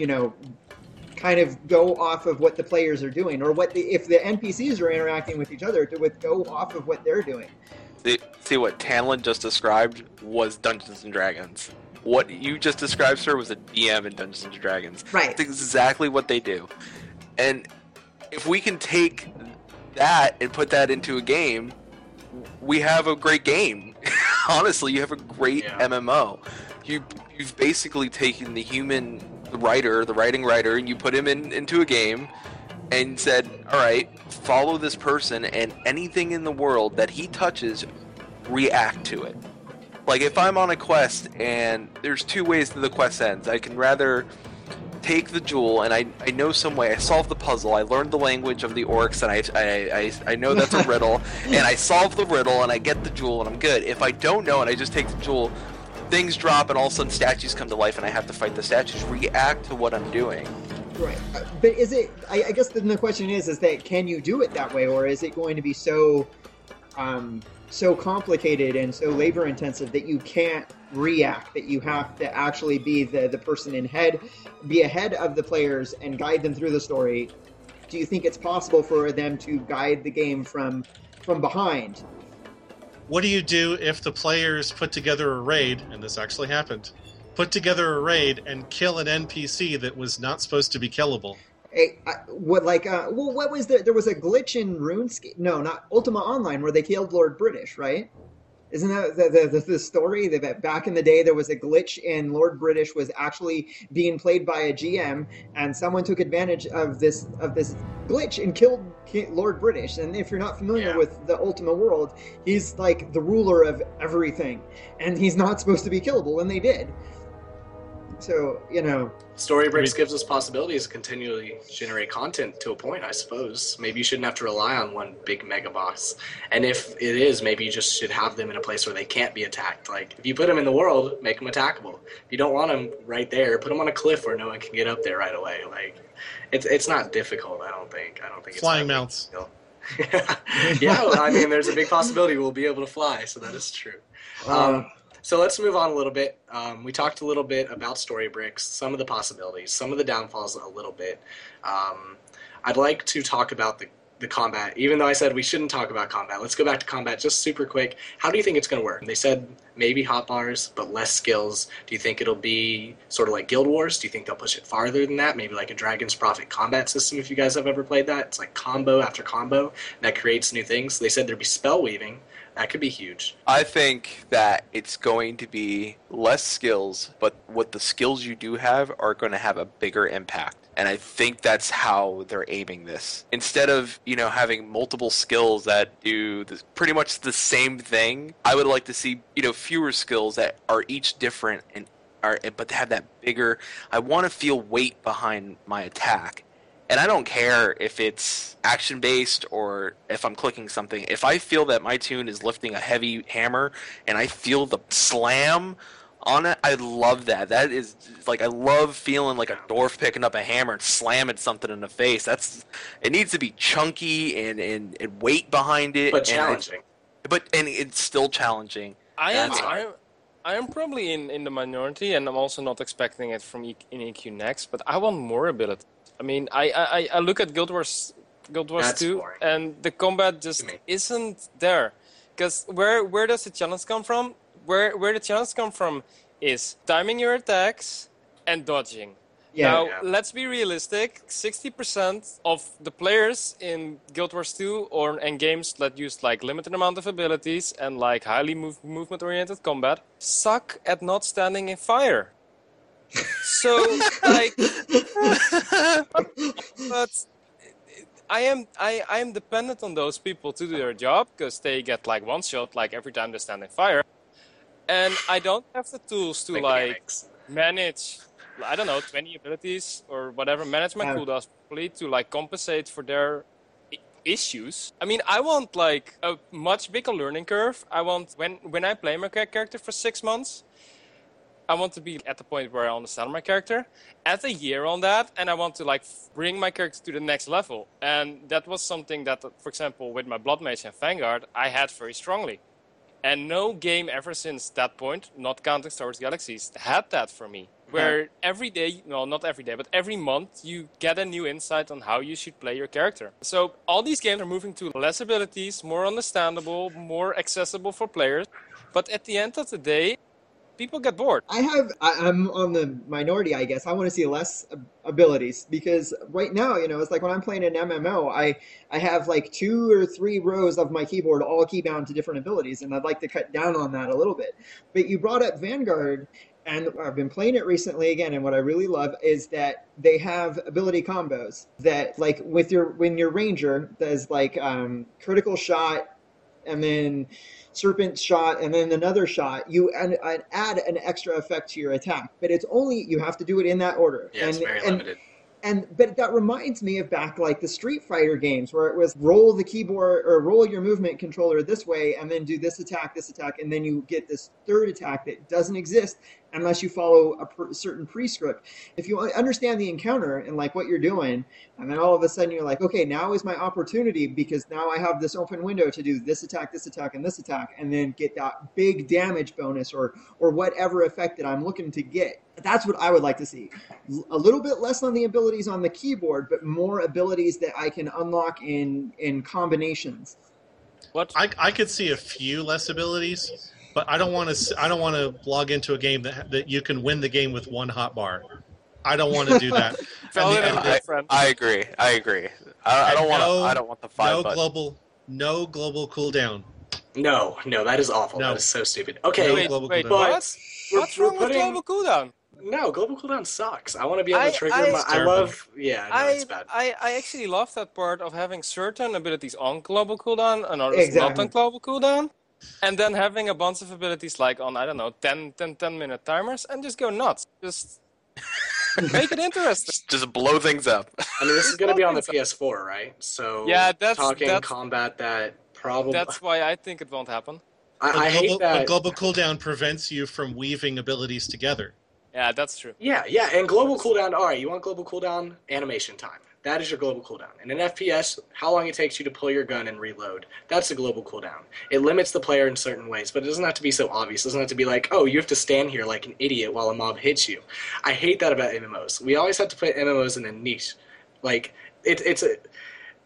kind of go off of what the players are doing, or if the NPCs are interacting with each other, to go off of what they're doing. See what Tanlin just described was Dungeons and Dragons. What you just described, sir, was a DM in Dungeons and Dragons. Right. That's exactly what they do. And if we can take that and put that into a game, we have a great game. Honestly, you have a great MMO. You've basically taken the writing writer, and you put him into a game and said, all right, follow this person, and anything in the world that he touches, react to it. Like, if I'm on a quest, and there's two ways that the quest ends. I can rather take the jewel, and I know some way. I solved the puzzle. I learned the language of the orcs, and I know that's a riddle, and I solve the riddle, and I get the jewel, and I'm good. If I don't know, and I just take the jewel, things drop, and all of a sudden statues come to life, and I have to fight the statues. React to what I'm doing. Right. But is it, I guess the question is that can you do it that way, or is it going to be so complicated and so labor intensive that you can't react, that you have to actually be the person be ahead of the players and guide them through the story? Do you think it's possible for them to guide the game from behind? What do you do if the players put together a raid, and this actually happened, put together a raid and kill an NPC that was not supposed to be killable? What was there was a glitch in RuneScape? No, not Ultima Online, where they killed Lord British, right? Isn't that the story that back in the day there was a glitch in Lord British was actually being played by a GM, and someone took advantage of this glitch and killed Lord British. And if you're not familiar with the Ultima world, he's like the ruler of everything, and he's not supposed to be killable, and they did. So, Storybricks gives us possibilities to continually generate content to a point, I suppose. Maybe you shouldn't have to rely on one big mega boss. And if it is, maybe you just should have them in a place where they can't be attacked. Like, if you put them in the world, make them attackable. If you don't want them right there, put them on a cliff where no one can get up there right away. Like, it's not difficult, I don't think it's flying mounts. Yeah, I mean, there's a big possibility we'll be able to fly, so that is true. So let's move on a little bit. We talked a little bit about Storybricks, some of the possibilities, some of the downfalls a little bit. I'd like to talk about the combat. Even though I said we shouldn't talk about combat, let's go back to combat just super quick. How do you think it's going to work? They said maybe hotbars, but less skills. Do you think it'll be sort of like Guild Wars? Do you think they'll push it farther than that? Maybe like a Dragon's Prophet combat system, if you guys have ever played that. It's like combo after combo that creates new things. They said there'd be spell weaving. That could be huge. I think that it's going to be less skills, but what the skills you do have are going to have a bigger impact. And I think that's how they're aiming this. Instead of, having multiple skills that do pretty much the same thing, I would like to see, fewer skills that are each different but to have that bigger. I want to feel weight behind my attack. And I don't care if it's action-based or if I'm clicking something. If I feel that my tune is lifting a heavy hammer and I feel the slam on it, I love that. That is, I love feeling like a dwarf picking up a hammer and slamming something in the face. It needs to be chunky and weight behind it. But challenging. And it's still challenging. I am probably in the minority, and I'm also not expecting it from in EQ Next, but I want more ability. I mean, I look at Guild Wars 2, boring. and the combat just isn't there. Because where does the challenge come from? Where the challenge come from is timing your attacks and dodging. Yeah. Now, let's be realistic. 60% of the players in Guild Wars 2 and games that use limited amount of abilities and highly movement-oriented combat suck at not standing in fire. So, but I am dependent on those people to do their job because they get one shot every time they stand in fire, and I don't have the tools to manage 20 abilities or whatever, manage my cooldowns properly to compensate for their issues. I mean, I want a much bigger learning curve. I want when I play my character for 6 months, I want to be at the point where I understand my character, add a year on that, and I want to bring my character to the next level. And that was something that, for example, with my Blood Mage and Vanguard, I had very strongly. And no game ever since that point, not counting Star Wars Galaxies, had that for me. Where every day, well, not every day, but every month, you get a new insight on how you should play your character. So all these games are moving to less abilities, more understandable, more accessible for players. But at the end of the day, people get bored. I'm on the minority, I guess. I want to see less abilities because right now, it's like when I'm playing an MMO, I have 2 or 3 rows of my keyboard all keybound to different abilities, and I'd like to cut down on that a little bit. But you brought up Vanguard, and I've been playing it recently again, and what I really love is that they have ability combos that, when your ranger does critical shot, and then serpent shot, and then another shot, you add an extra effect to your attack. But it's only, you have to do it in that order. Yeah, it's very limited. But that reminds me of back the Street Fighter games where it was roll the keyboard or roll your movement controller this way and then do this attack, and then you get this third attack that doesn't exist unless you follow a certain prescript. If you understand the encounter and what you're doing, and then all of a sudden you're okay, now is my opportunity because now I have this open window to do this attack, and this attack, and then get that big damage bonus or whatever effect that I'm looking to get. That's what I would like to see. A little bit less on the abilities on the keyboard, but more abilities that I can unlock in combinations. What? I could see a few less abilities, but I don't want to log into a game that you can win the game with one hotbar. I don't want to do that. I agree. I don't want the 5 button. No global cooldown. No, that is awful. No. That is so stupid. Okay, No Wait, but what's wrong with global cooldown? No, global cooldown sucks. I want to be able to trigger it's bad. I actually love that part of having certain abilities on global cooldown and others not on global cooldown. And then having a bunch of abilities on, 10-minute timers and just go nuts. Just make it interesting. Just blow things up. I mean, this is going to be on the PS4, right? So that's combat that probably... That's why I think it won't happen. I hate that... But global cooldown prevents you from weaving abilities together. Yeah, that's true. Yeah, and global cooldown, alright, you want global cooldown? Animation time. That is your global cooldown. In an FPS, how long it takes you to pull your gun and reload, that's a global cooldown. It limits the player in certain ways, but it doesn't have to be so obvious. It doesn't have to be you have to stand here like an idiot while a mob hits you. I hate that about MMOs. We always have to put MMOs in a niche.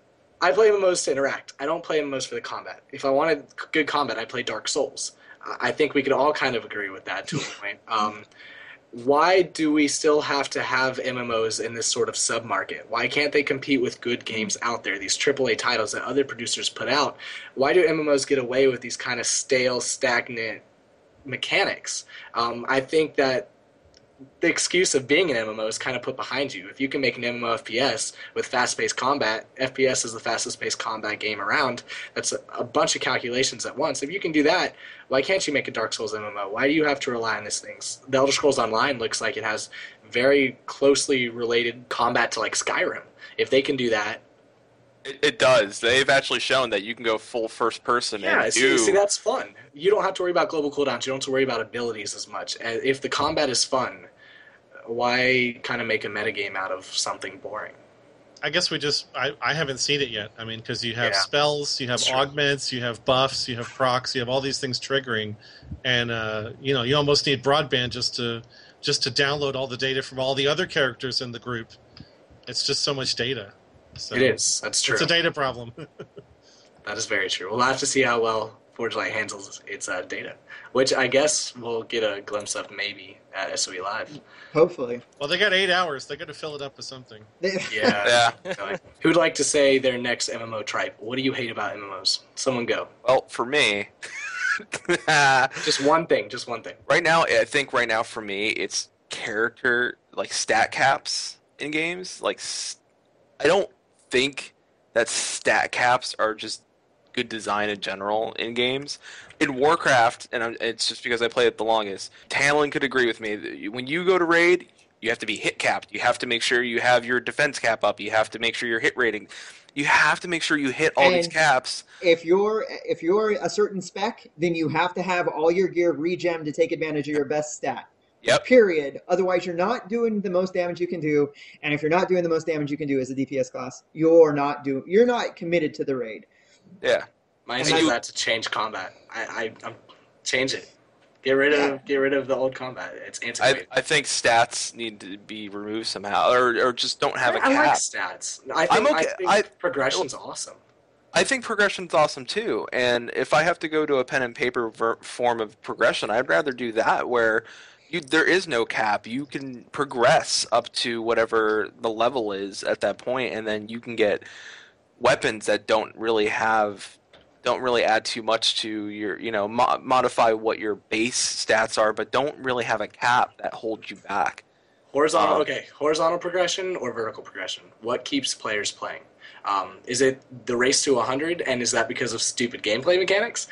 I play MMOs to interact. I don't play MMOs for the combat. If I wanted good combat, I play Dark Souls. I think we could all kind of agree with that to a point. Why do we still have to have MMOs in this sort of sub-market? Why can't they compete with good games out there, these AAA titles that other producers put out? Why do MMOs get away with these kind of stale, stagnant mechanics? I think that the excuse of being an MMO is kind of put behind you. If you can make an MMO FPS with fast-paced combat, FPS is the fastest-paced combat game around. That's a bunch of calculations at once. If you can do that, why can't you make a Dark Souls MMO? Why do you have to rely on these things? The Elder Scrolls Online looks like it has very closely related combat to like Skyrim. If they can do that, It does. They've actually shown that you can go full first person. yeah, and see, that's fun. You don't have to worry about global cooldowns. You don't have to worry about abilities as much. If the combat is fun, why kind of make a metagame out of something boring? I guess I haven't seen it yet. I mean, because you have Yeah. spells, you have That's true. augments, you have buffs, you have procs, you have all these things triggering, and you almost need broadband just to download all the data from all the other characters in the group. It's just so much data. So It is. That's true. It's a data problem. That is very true. We'll have to see how well Forge Light handles its data, which I guess we'll get a glimpse of maybe at SOE Live. Hopefully. Well, they got 8 hours. They got to fill it up with something. Yeah. Who'd like to say their next MMO tripe? What do you hate about MMOs? Someone go. Well, for me, Just one thing. Just one thing. right now for me, it's character, like stat caps in games. Like, I don't think that stat caps are just good design in general in games. In Warcraft, and it's just because I played it the longest, Talon could agree with me. When you go to raid, you have to be hit capped. You have to make sure you have your defense cap up. You have to make sure your hit rating. You have to make sure you hit all these And caps. If you're a certain spec, then you have to have all your gear regen to take advantage of your best stat. Yep. Period. Otherwise, you're not doing the most damage you can do. And if you're not doing the most damage you can do as a DPS class, you're not committed to the raid. Yeah. My And answer is I- that to change combat. I'm change it. Get rid of the old combat. It's antiquated. I think stats need to be removed somehow, or just don't have a cap. I like stats. I think progression's awesome. I think progression's awesome too, and if I have to go to a pen and paper form of progression, I'd rather do that where there is no cap. You can progress up to whatever the level is at that point, and then you can get weapons that don't really add too much to your, modify what your base stats are, but don't really have a cap that holds you back. Horizontal progression or vertical progression? What keeps players playing? Is it the race to 100, and is that because of stupid gameplay mechanics?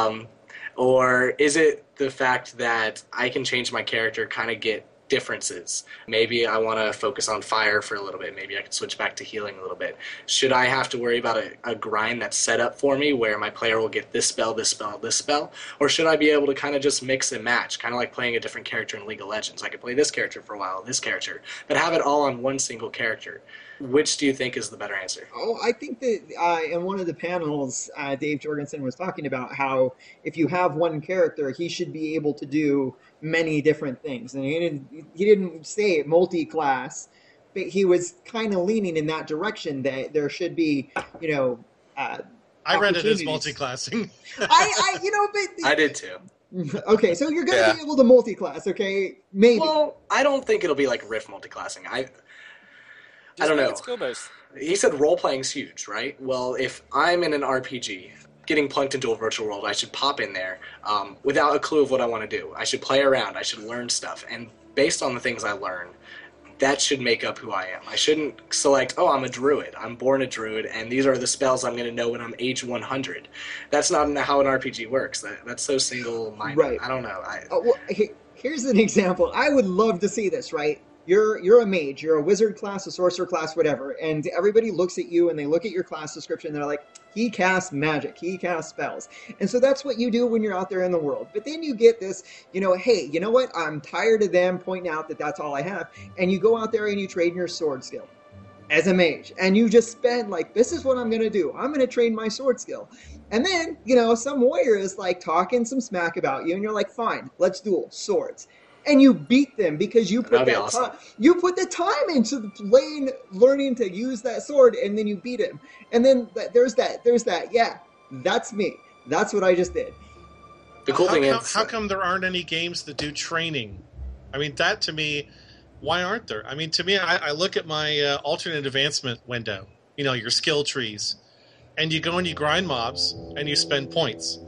Or is it the fact that I can change my character, kind of get differences? Maybe I want to focus on fire for a little bit. Maybe I can switch back to healing a little bit. Should I have to worry about a grind that's set up for me where my player will get this spell, this spell, this spell? Or should I be able to kind of just mix and match, kind of like playing a different character in League of Legends? I could play this character for a while, this character, but have it all on one single character. Which do you think is the better answer? Oh, I think that in one of the panels, Dave Jorgensen was talking about how if you have one character, he should be able to do many different things. And he didn't say multi-class, but he was kind of leaning in that direction that there should be, I read it as opportunities. multi-classing. But I did too. okay, so you're going to be able to multi-class, okay? Maybe. Well, I don't think it'll be like Rift multiclassing. I don't know. It's skill-based. He said role-playing's huge, right? Well, if I'm in an RPG, getting plunked into a virtual world, I should pop in there without a clue of what I want to do. I should play around. I should learn stuff. And based on the things I learn, that should make up who I am. I shouldn't select, I'm a druid. I'm born a druid, and these are the spells I'm going to know when I'm age 100. That's not how an RPG works. That's so single-minded. Right. I don't know. Here's an example. I would love to see this, right? You're a mage, you're a wizard class, a sorcerer class, whatever, and everybody looks at you and they look at your class description and they're like, he casts magic, he casts spells. And so that's what you do when you're out there in the world. But then you get this, hey, you know what? I'm tired of them pointing out that that's all I have. And you go out there and you train your sword skill as a mage. And you just spend this is what I'm going to do. I'm going to train my sword skill. And then, some warrior is talking some smack about you and you're like, fine, let's duel swords. and you beat them because you put That'd be that awesome. you put the time into playing, learning to use that sword, and then you beat him. And then there's that. Yeah, that's me. That's what I just did. The cool thing is, how come there aren't any games that do training? I mean, that to me, why aren't there? I mean, to me, I look at my alternate advancement window, your skill trees, and you go and you grind mobs and you spend points.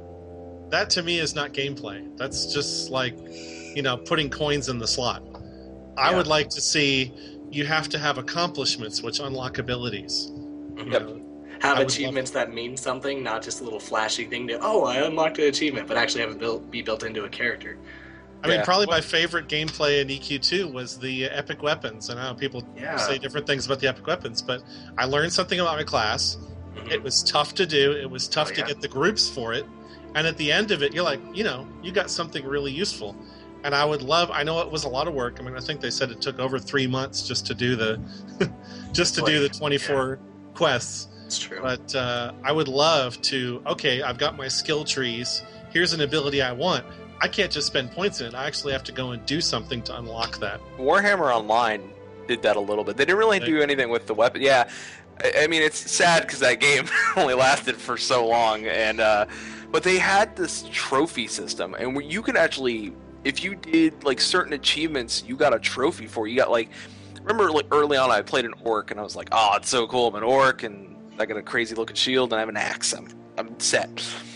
That to me is not gameplay. That's just like, putting coins in the slot. I would like to see you have to have accomplishments which unlock abilities. Yep. Have achievements that mean something, not just a little flashy thing to, I unlocked an achievement, but actually have it be built into a character. I mean, probably my favorite gameplay in EQ2 was the epic weapons. I know people say different things about the epic weapons, but I learned something about my class. Mm-hmm. It was tough to do. It was tough to get the groups for it. And at the end of it, you're like, you got something really useful. And I know it was a lot of work. I mean, I think they said it took over 3 months just to do the do the 24 quests. It's true. But I would love to, I've got my skill trees. Here's an ability I want. I can't just spend points in it. I actually have to go and do something to unlock that. Warhammer Online did that a little bit. They didn't really do anything with the weapon. Yeah, I mean, it's sad because that game only lasted for so long. And but they had this trophy system, and where you could actually, if you did like certain achievements, you got a trophy for. You got like, remember like early on, I played an orc, and I was like, oh, it's so cool. I'm an orc, and I got a crazy looking shield, and I have an axe. I'm set.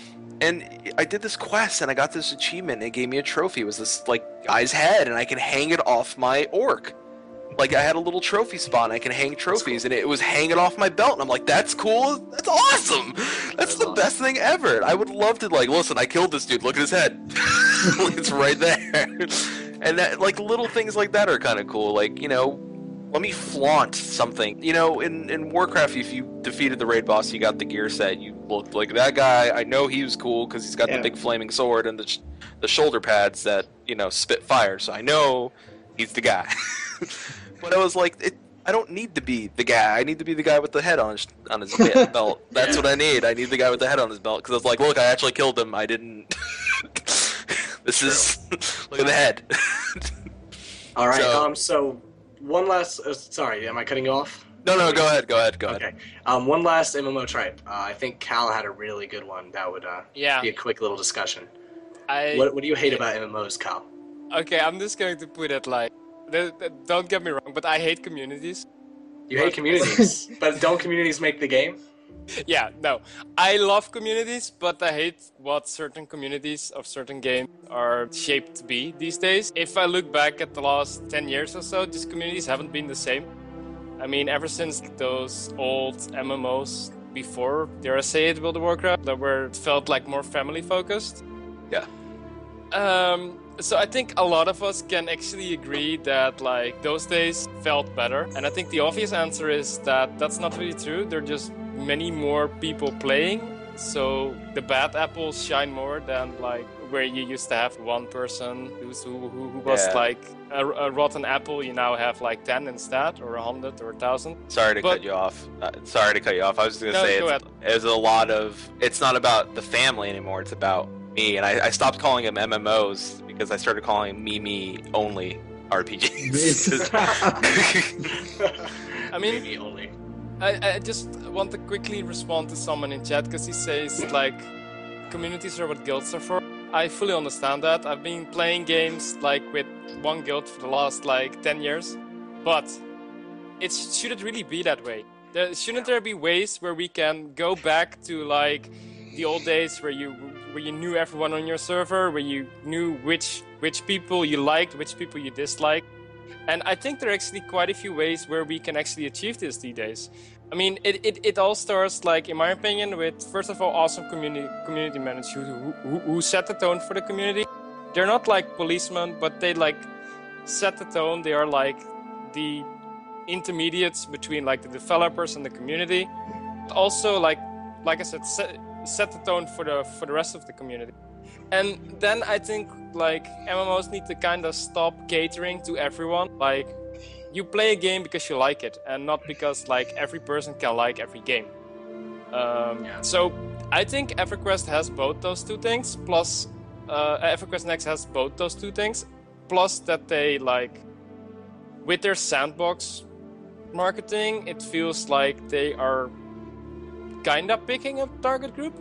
And I did this quest, and I got this achievement, and it gave me a trophy. It was this, like, guy's head, and I can hang it off my orc. Like, I had a little trophy spot, and I can hang trophies, and it was hanging off my belt, and I'm like, that's cool, that's awesome! That's the best thing ever! I would love to, like, listen, I killed this dude, look at his head. It's right there. And, that, like, little things like that are kind of cool, like, let me flaunt something. In Warcraft, if you defeated the raid boss, you got the gear set. You looked like that guy. I know he was cool because he's got the big flaming sword and the shoulder pads that spit fire. So I know he's the guy. But I was like, I don't need to be the guy. I need to be the guy with the head on his belt. That's what I need. I need the guy with the head on his belt because I was like, look, I actually killed him. I didn't. This is look at the head. All right. So one last. Sorry, am I cutting you off? No, go ahead. Okay. One last MMO tripe. I think Cal had a really good one that would be a quick little discussion. What do you hate about MMOs, Cal? Okay, I'm just going to put it like, don't get me wrong, but I hate communities. You hate communities, but don't communities make the game? Yeah, no. I love communities, but I hate what certain communities of certain games are shaped to be these days. If I look back at the last 10 years or so, these communities haven't been the same. I mean, ever since those old MMOs before, dare I say it, World of Warcraft, that felt like more family focused. Yeah. So I think a lot of us can actually agree that like those days felt better. And I think the obvious answer is that that's not really true. There are just many more people playing. So the bad apples shine more than like where you used to have one person who was like a rotten apple. You now have like 10 instead, or 100 or 1,000. Sorry to cut you off. I was just going to say it's a lot of, it's not about the family anymore. It's about me. And I stopped calling them MMOs because I started calling them me only RPGs. I mean, me only. I just want to quickly respond to someone in chat because he says like communities are what guilds are for. I fully understand that. I've been playing games like with one guild for the last like 10 years, but should it really be that way? Shouldn't there be ways where we can go back to like the old days where you knew everyone on your server, where you knew which people you liked, which people you disliked? And I think there are actually quite a few ways where we can actually achieve this these days. I mean, it all starts, like, in my opinion, with, first of all, awesome community managers who set the tone for the community. They're not like policemen, but they, like, set the tone. They are, like, the intermediates between, like, the developers and the community. Also, like I said, set the tone for the rest of the community. And then I think, like, MMOs need to kind of stop catering to everyone. Like, you play a game because you like it, and not because, like, every person can like every game. So I think EverQuest has both those two things, plus EverQuest Next has both those two things. plus that they like with their sandbox marketing, it feels like they are kind of picking a target group,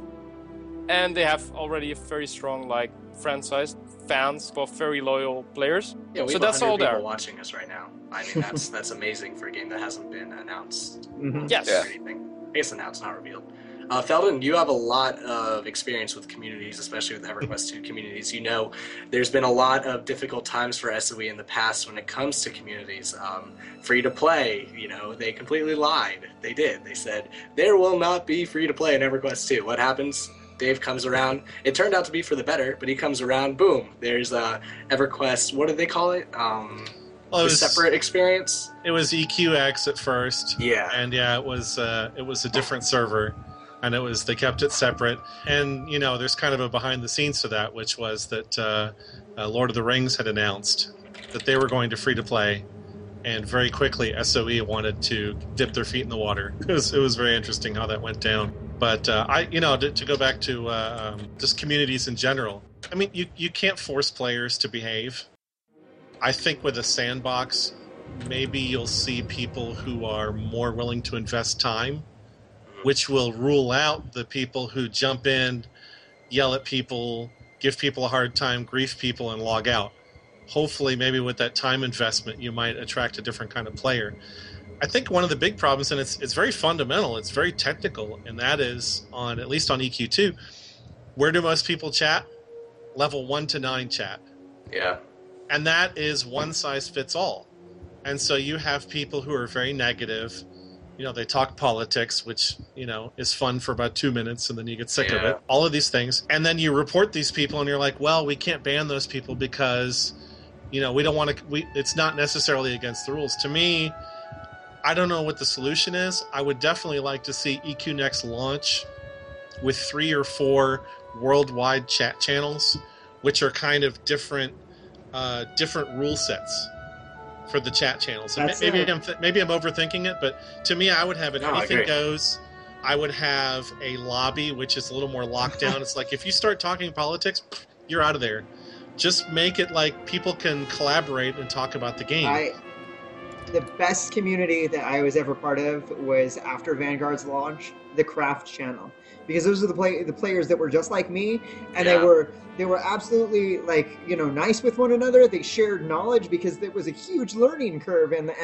and they have already a very strong like franchise fans, well, very loyal players. Yeah, we so have that's 100 all people there. watching us right now. I mean, that's amazing for a game that hasn't been announced. Yes. Or anything. I guess announced, not revealed. Felden, you have a lot of experience with communities, especially with EverQuest 2 communities. You know, there's been a lot of difficult times for SOE in the past when it comes to communities. Free to play, you know, they completely lied. They did. They said, there will not be free to play in EverQuest 2. What happens? Dave comes around. It turned out to be for the better, but he comes around, boom, there's EverQuest, what did they call it? Well, Separate experience? It was EQX at first. Yeah. And yeah, it was a different server. And they kept it separate. And, you know, there's kind of a behind the scenes to that, which was that Lord of the Rings had announced that they were going to free to play. And very quickly, SOE wanted to dip their feet in the water. It was very interesting how that went down. But to go back to just communities in general, I mean, you can't force players to behave. I think with a sandbox, maybe you'll see people who are more willing to invest time, which will rule out the people who jump in, yell at people, give people a hard time, grief people, and log out. Hopefully, maybe with that time investment, you might attract a different kind of player. I think one of the big problems, and it's very fundamental, it's very technical, and that is, at least on EQ2, where do most people chat? Level 1 to 9 chat. Yeah. And that is one size fits all. And so you have people who are very negative. You know, they talk politics, which, you know, is fun for about 2 minutes, and then you get sick of it. All of these things. And then you report these people, and you're like, well, we can't ban those people because, you know, we don't want to... it's not necessarily against the rules. To me, I don't know what the solution is. I would definitely like to see EQ Next launch with 3 or 4 worldwide chat channels, which are kind of different rule sets for the chat channels. Maybe I'm overthinking it, but to me, I would have it anything goes. I would have a lobby, which is a little more locked down. It's like if you start talking politics, you're out of there. Just make it like people can collaborate and talk about the game. The best community that I was ever part of was after Vanguard's launch, the Craft channel, because those are the players that were just like me, and they were absolutely like, you know, nice with one another. They shared knowledge because there was a huge learning curve, and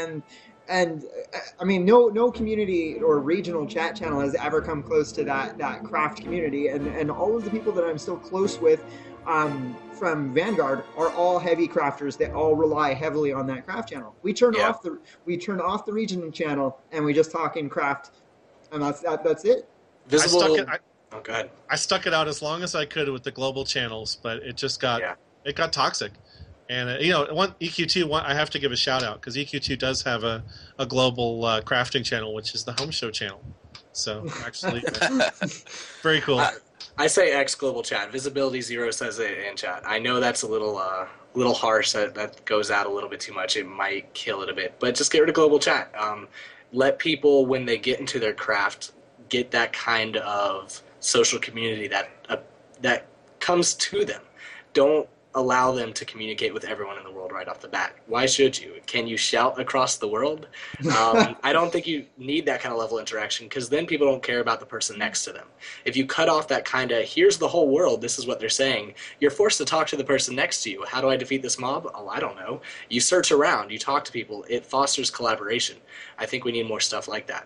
I mean, no community or regional chat channel has ever come close to that Craft community, and all of the people that I'm still close with from Vanguard are all heavy crafters that all rely heavily on that Craft channel. We turn off the regional channel and we just talk in Craft, and that's it. Visible. Oh, go ahead. I stuck it out as long as I could with the global channels, but it just got toxic. And you know, EQ2, I have to give a shout out because EQ2 does have a global crafting channel, which is the Home Show channel. So actually, very cool. I say X global chat. Visibility 0 says it in chat. I know that's a little harsh. That goes out a little bit too much. It might kill it a bit. But just get rid of global chat. Let people, when they get into their craft, get that kind of social community that comes to them. Don't allow them to communicate with everyone in the world right off the bat. Why should you? Can you shout across the world? I don't think you need that kind of level of interaction, because then people don't care about the person next to them. If you cut off that kind of, here's the whole world, this is what they're saying, you're forced to talk to the person next to you. How do I defeat this mob? Oh, I don't know. You search around, you talk to people. It fosters collaboration. I think we need more stuff like that.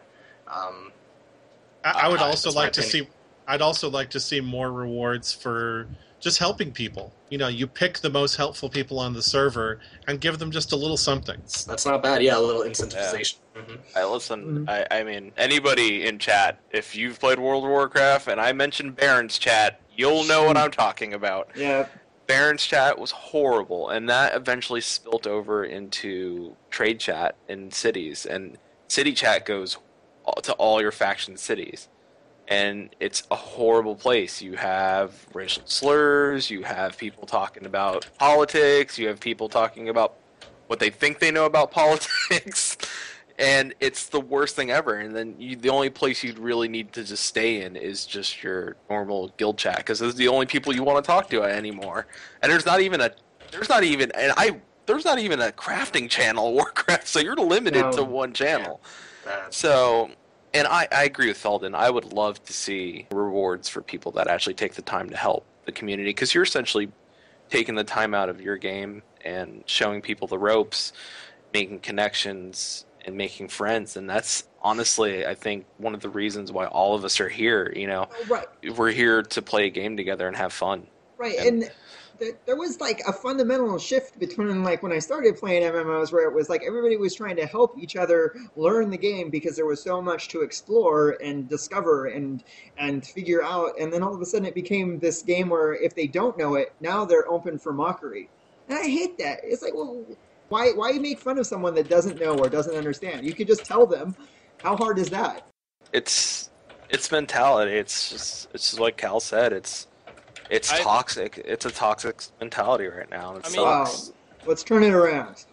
I would also like to see. I'd also like to see more rewards for just helping people. You know, you pick the most helpful people on the server and give them just a little something. That's not bad. Yeah, a little incentivization. Yeah. Mm-hmm. I mean, anybody in chat, if you've played World of Warcraft and I mentioned Baron's chat, you'll know what I'm talking about. Yeah. Baron's chat was horrible, and that eventually spilt over into trade chat in cities, and city chat goes to all your faction cities. And it's a horrible place. You have racial slurs, you have people talking about politics, you have people talking about what they think they know about politics, and it's the worst thing ever. And then the only place you'd really need to just stay in is just your normal guild chat, because those are the only people you want to talk to anymore. And there's not even, and there's not even a crafting channel in Warcraft, so you're limited to one channel. So, and I agree with Felden. I would love to see rewards for people that actually take the time to help the community, because you're essentially taking the time out of your game and showing people the ropes, making connections, and making friends. And that's honestly, I think, one of the reasons why all of us are here. You know, Right. We're here to play a game together and have fun. Right, and there was like a fundamental shift between like when I started playing MMOs, where it was like everybody was trying to help each other learn the game because there was so much to explore and discover and figure out, and then all of a sudden it became this game where if they don't know it, now they're open for mockery, and I hate that. It's like, well, why make fun of someone that doesn't know or doesn't understand? You could just tell them. How hard is that? It's mentality. It's just like Cal said. It's toxic. It's a toxic mentality right now. It sucks. Wow. Let's turn it around.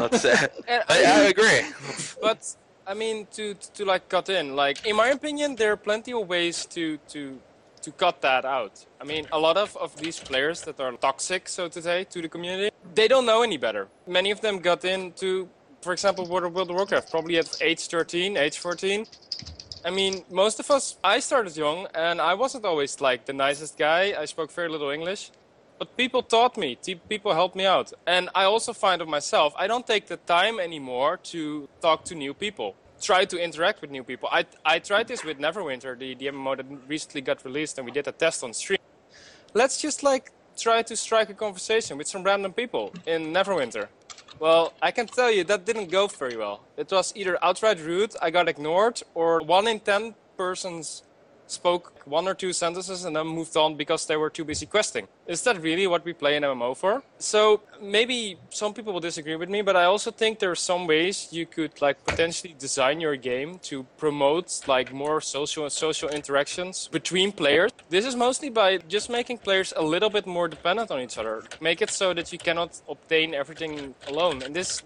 I agree. But I mean, to like cut in, like in my opinion, there are plenty of ways to cut that out. I mean, a lot of these players that are toxic, so to say, to the community, they don't know any better. Many of them got into, for example, World of Warcraft, probably at age 13, age 14. I mean, most of us, I started young, and I wasn't always like the nicest guy. I spoke very little English. But people taught me, people helped me out. And I also find of myself, I don't take the time anymore to talk to new people, try to interact with new people. I tried this with Neverwinter, the MMO that recently got released, and we did a test on stream. Let's just like try to strike a conversation with some random people in Neverwinter. Well, I can tell you that didn't go very well. It was either outright rude, I got ignored, or 1 in 10 persons spoke 1 or 2 sentences and then moved on because they were too busy questing. Is that really what we play an MMO for? So maybe some people will disagree with me, but I also think there are some ways you could like potentially design your game to promote like more social interactions between players. This is mostly by just making players a little bit more dependent on each other. Make it so that you cannot obtain everything alone. And this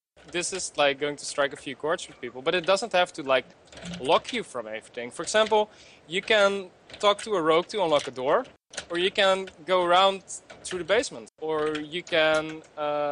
is like going to strike a few chords with people, but it doesn't have to like lock you from everything. For example, you can talk to a rogue to unlock a door, or you can go around through the basement, or you can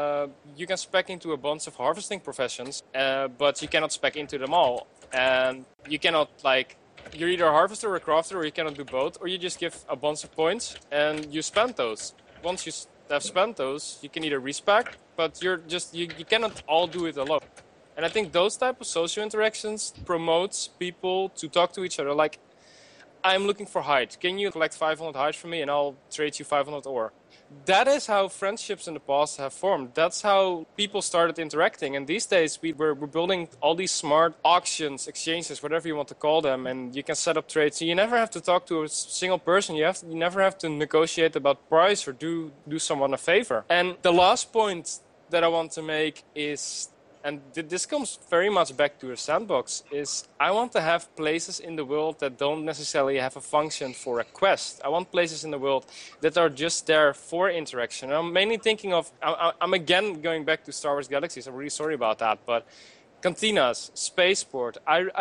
spec into a bunch of harvesting professions, but you cannot spec into them all, and you cannot like. You're either a harvester or a crafter, or you cannot do both, or you just give a bunch of points and you spend those. Once you have spent those, you can either respec, but you cannot all do it alone. And I think those type of social interactions promotes people to talk to each other. Like, I'm looking for hide. Can you collect 500 hide from me and I'll trade you 500 ore? That is how friendships in the past have formed. That's how people started interacting. And these days we're building all these smart auctions, exchanges, whatever you want to call them, and you can set up trades. So you never have to talk to a single person. You never have to negotiate about price or do someone a favor. And the last point that I want to make is, and this comes very much back to a sandbox, is I want to have places in the world that don't necessarily have a function for a quest. I want places in the world that are just there for interaction. I'm mainly thinking of, I'm again going back to Star Wars Galaxies. I'm really sorry about that, but cantinas, spaceport.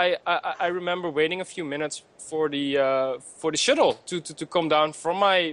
I remember waiting a few minutes for the shuttle to come down from my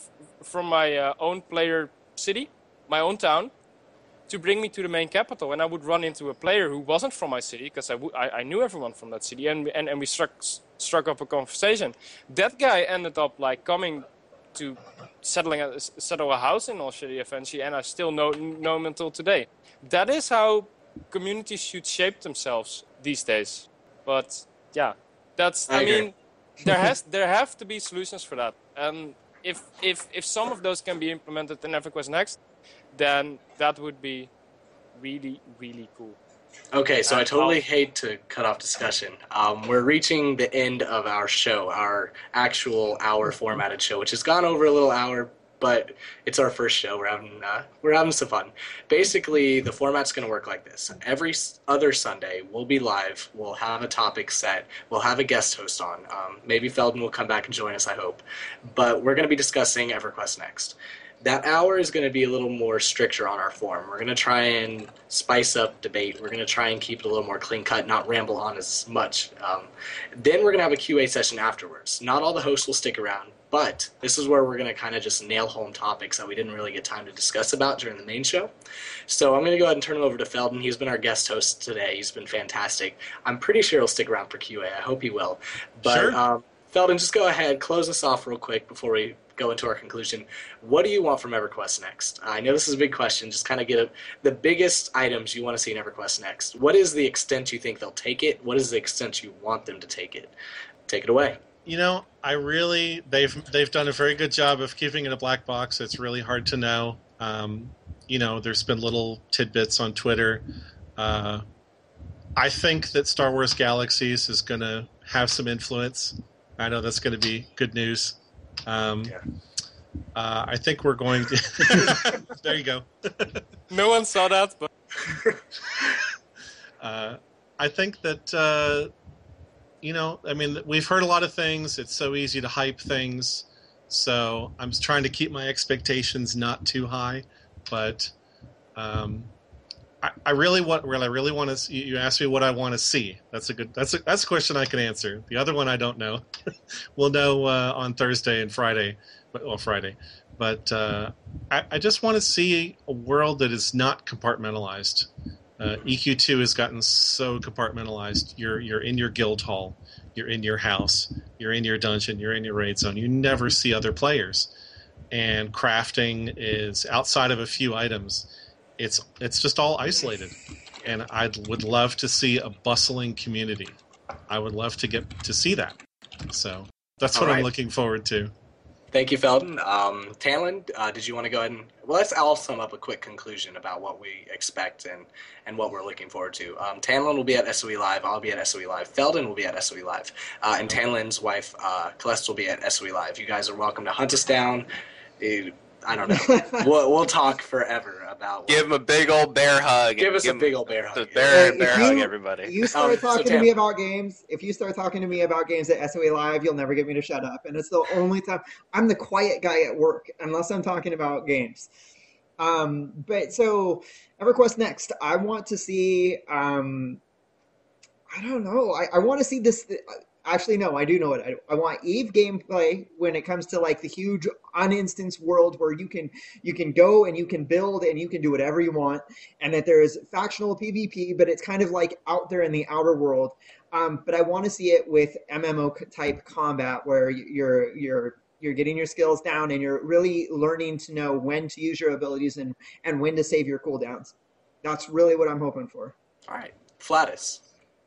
own player city, my own town, to bring me to the main capital, and I would run into a player who wasn't from my city, because I knew everyone from that city, and we struck up a conversation. That guy ended up like coming to settle a house in All Shitty eventually, and I still know him until today. That is how communities should shape themselves these days. But yeah, I mean, there have to be solutions for that, and if some of those can be implemented in EverQuest Next, then that would be really, really cool. Okay, so I totally hate to cut off discussion. We're reaching the end of our show, our actual hour formatted show, which has gone over a little hour, but it's our first show. We're having some fun. Basically, the format's going to work like this. Every other Sunday, we'll be live. We'll have a topic set. We'll have a guest host on. Maybe Felden will come back and join us, I hope. But we're going to be discussing EverQuest Next. That hour is going to be a little more stricter on our form. We're going to try and spice up debate. We're going to try and keep it a little more clean cut, not ramble on as much. Then we're going to have a QA session afterwards. Not all the hosts will stick around, but this is where we're going to kind of just nail home topics that we didn't really get time to discuss about during the main show. So I'm going to go ahead and turn it over to Feldon. He's been our guest host today. He's been fantastic. I'm pretty sure he'll stick around for QA. I hope he will. But Sure. Feldon, just go ahead, close us off real quick before we go into our conclusion. What do you want from EverQuest next? I know this is a big question. Just kind of get the biggest items you want to see in EverQuest next. What is the extent you think they'll take it? What is the extent you want them to take it? Take it away. You know, they've done a very good job of keeping it a black box. It's really hard to know. You know, there's been little tidbits on Twitter. I think that Star Wars Galaxies is going to have some influence. I know that's going to be good news. I think we're going to... There you go. No one saw that, but I think that, you know, I mean, we've heard a lot of things. It's so easy to hype things. So I'm trying to keep my expectations not too high. But I really want to. You asked me what I want to see. That's a question I can answer. The other one I don't know. We'll know on Thursday and Friday. Friday. But I just want to see a world that is not compartmentalized. EQ2 has gotten so compartmentalized. You're in your guild hall, you're in your house, you're in your dungeon, you're in your raid zone. You never see other players, and crafting is outside of a few items. It's just all isolated, and I would love to see a bustling community. I would love to get to see that. So that's what I'm looking forward to. Thank you, Feldon. Tanlin, did you want to go ahead and... Well, I'll sum up a quick conclusion about what we expect and what we're looking forward to. Tanlin will be at SOE Live. I'll be at SOE Live. Feldon will be at SOE Live. And Tanlin's wife, Celeste, will be at SOE Live. You guys are welcome to hunt us down. I don't know. We'll talk forever about... Give him a big old bear hug. Give us a big old bear hug. Bear hug, everybody. You start talking to me about games. If you start talking to me about games at SOE Live, you'll never get me to shut up. And it's the only time I'm the quiet guy at work, unless I'm talking about games. But so EverQuest Next, I want to see. I don't know. I want to see this. Actually, no, I do know it. I want EVE gameplay when it comes to like the huge uninstance world where you can go and you can build and you can do whatever you want, and that there is factional PvP, but it's kind of like out there in the outer world. But I want to see it with MMO type combat where you're getting your skills down and you're really learning to know when to use your abilities and when to save your cooldowns. That's really what I'm hoping for. All right, Flatus.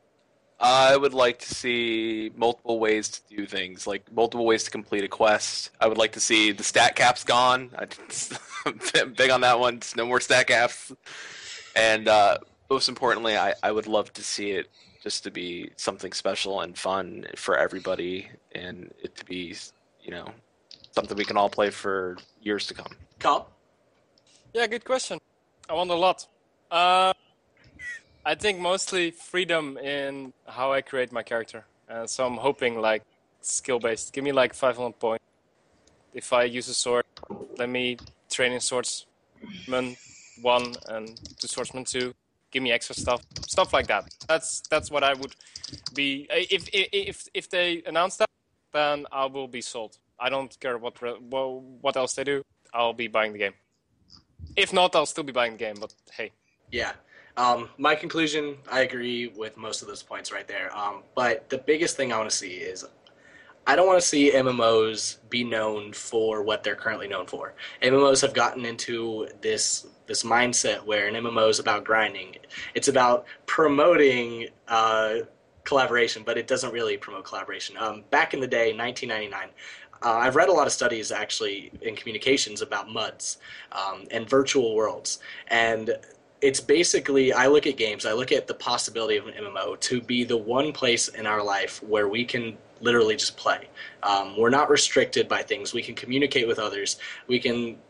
I would like to see multiple ways to do things, like multiple ways to complete a quest. I would like to see the stat caps gone. I'm big on that one. Just no more stat caps. And most importantly, I would love to see it just to be something special and fun for everybody, and it to be, you know, something we can all play for years to come. Carl? yeah, good question. I want a lot. I think mostly freedom in how I create my character. So I'm hoping like skill-based. Give me like 500 points. If I use a sword, let me train in swordsman 1 and to swordsman 2. Give me extra stuff like that. That's what I would be. If they announce that, then I will be sold. I don't care what else they do. I'll be buying the game. If not, I'll still be buying the game. But hey. Yeah. My conclusion, I agree with most of those points right there. But the biggest thing I want to see is I don't want to see MMOs be known for what they're currently known for. MMOs have gotten into this mindset where an MMO is about grinding. It's about promoting collaboration, but it doesn't really promote collaboration. Back in the day, 1999, I've read a lot of studies actually in communications about MUDs and virtual worlds. And it's basically, I look at games, I look at the possibility of an MMO to be the one place in our life where we can literally just play. We're not restricted by things. We can communicate with others. We can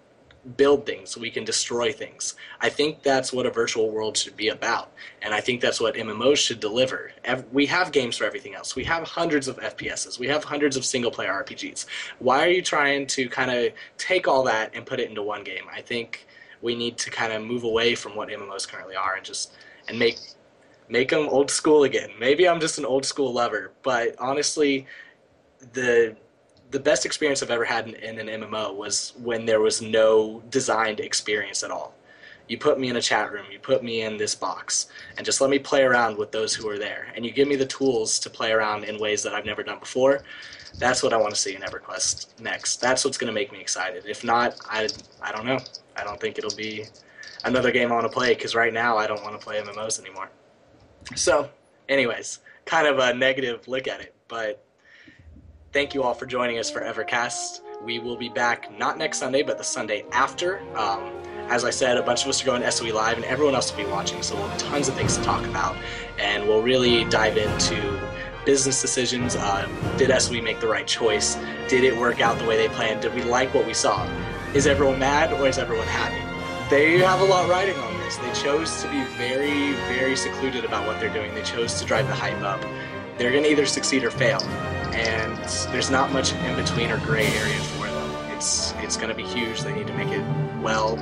build things, we can destroy things. I think that's what a virtual world should be about, and I think that's what MMOs should deliver. We have games for everything else. We have hundreds of FPSs. We have hundreds of single-player RPGs. Why are you trying to kind of take all that and put it into one game? I think we need to kind of move away from what MMOs currently are and make them old school again. Maybe I'm just an old school lover, but honestly, the best experience I've ever had in an MMO was when there was no designed experience at all. You put me in a chat room, you put me in this box, and just let me play around with those who are there. And you give me the tools to play around in ways that I've never done before. That's what I want to see in EverQuest next. That's what's going to make me excited. If not, I don't know. I don't think it'll be another game I want to play, because right now I don't want to play MMOs anymore. So, anyways, kind of a negative look at it, but thank you all for joining us for EverCast. We will be back not next Sunday, but the Sunday after. As I said, a bunch of us are going to SOE Live, and everyone else will be watching, so we'll have tons of things to talk about. And we'll really dive into business decisions. Did SOE make the right choice? Did it work out the way they planned? Did we like what we saw? Is everyone mad, or is everyone happy? They have a lot riding on this. They chose to be very, very secluded about what they're doing. They chose to drive the hype up. They're going to either succeed or fail. And there's not much in between or gray area for them. It's going to be huge. They need to make it well.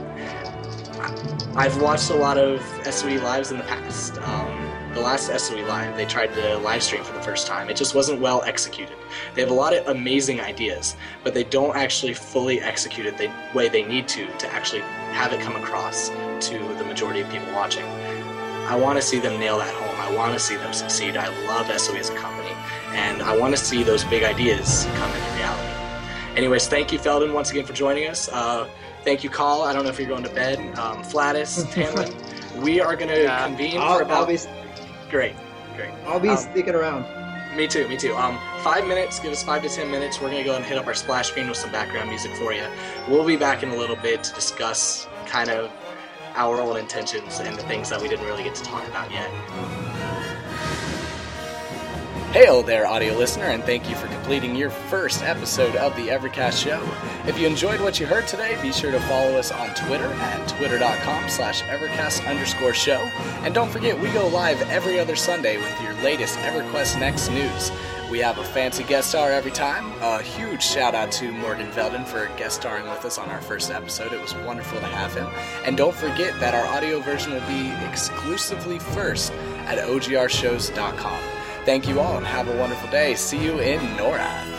I've watched a lot of SOE Lives in the past. The last SOE Live, they tried to live stream for the first time. It just wasn't well executed. They have a lot of amazing ideas, but they don't actually fully execute it the way they need to actually have it come across to the majority of people watching. I want to see them nail that home. I want to see them succeed. I love SOE as a company, and I want to see those big ideas come into reality. Anyways, thank you, Feldon, once again for joining us. Thank you, Call. I don't know if you're going to bed. Flatus, Tamlin. We are going to convene for about... Great. I'll be sticking around. Me too. 5 minutes, give us 5 to 10 minutes. We're going to go and hit up our splash screen with some background music for you. We'll be back in a little bit to discuss kind of our own intentions and the things that we didn't really get to talk about yet. Hail there, audio listener, and thank you for completing your first episode of the EverCast show. If you enjoyed what you heard today, be sure to follow us on Twitter at twitter.com/EverCast_show. And don't forget, we go live every other Sunday with your latest EverQuest Next news. We have a fancy guest star every time. A huge shout out to Morgan Feldon for guest starring with us on our first episode. It was wonderful to have him. And don't forget that our audio version will be exclusively first at ogrshows.com. Thank you all and have a wonderful day. See you in Norath.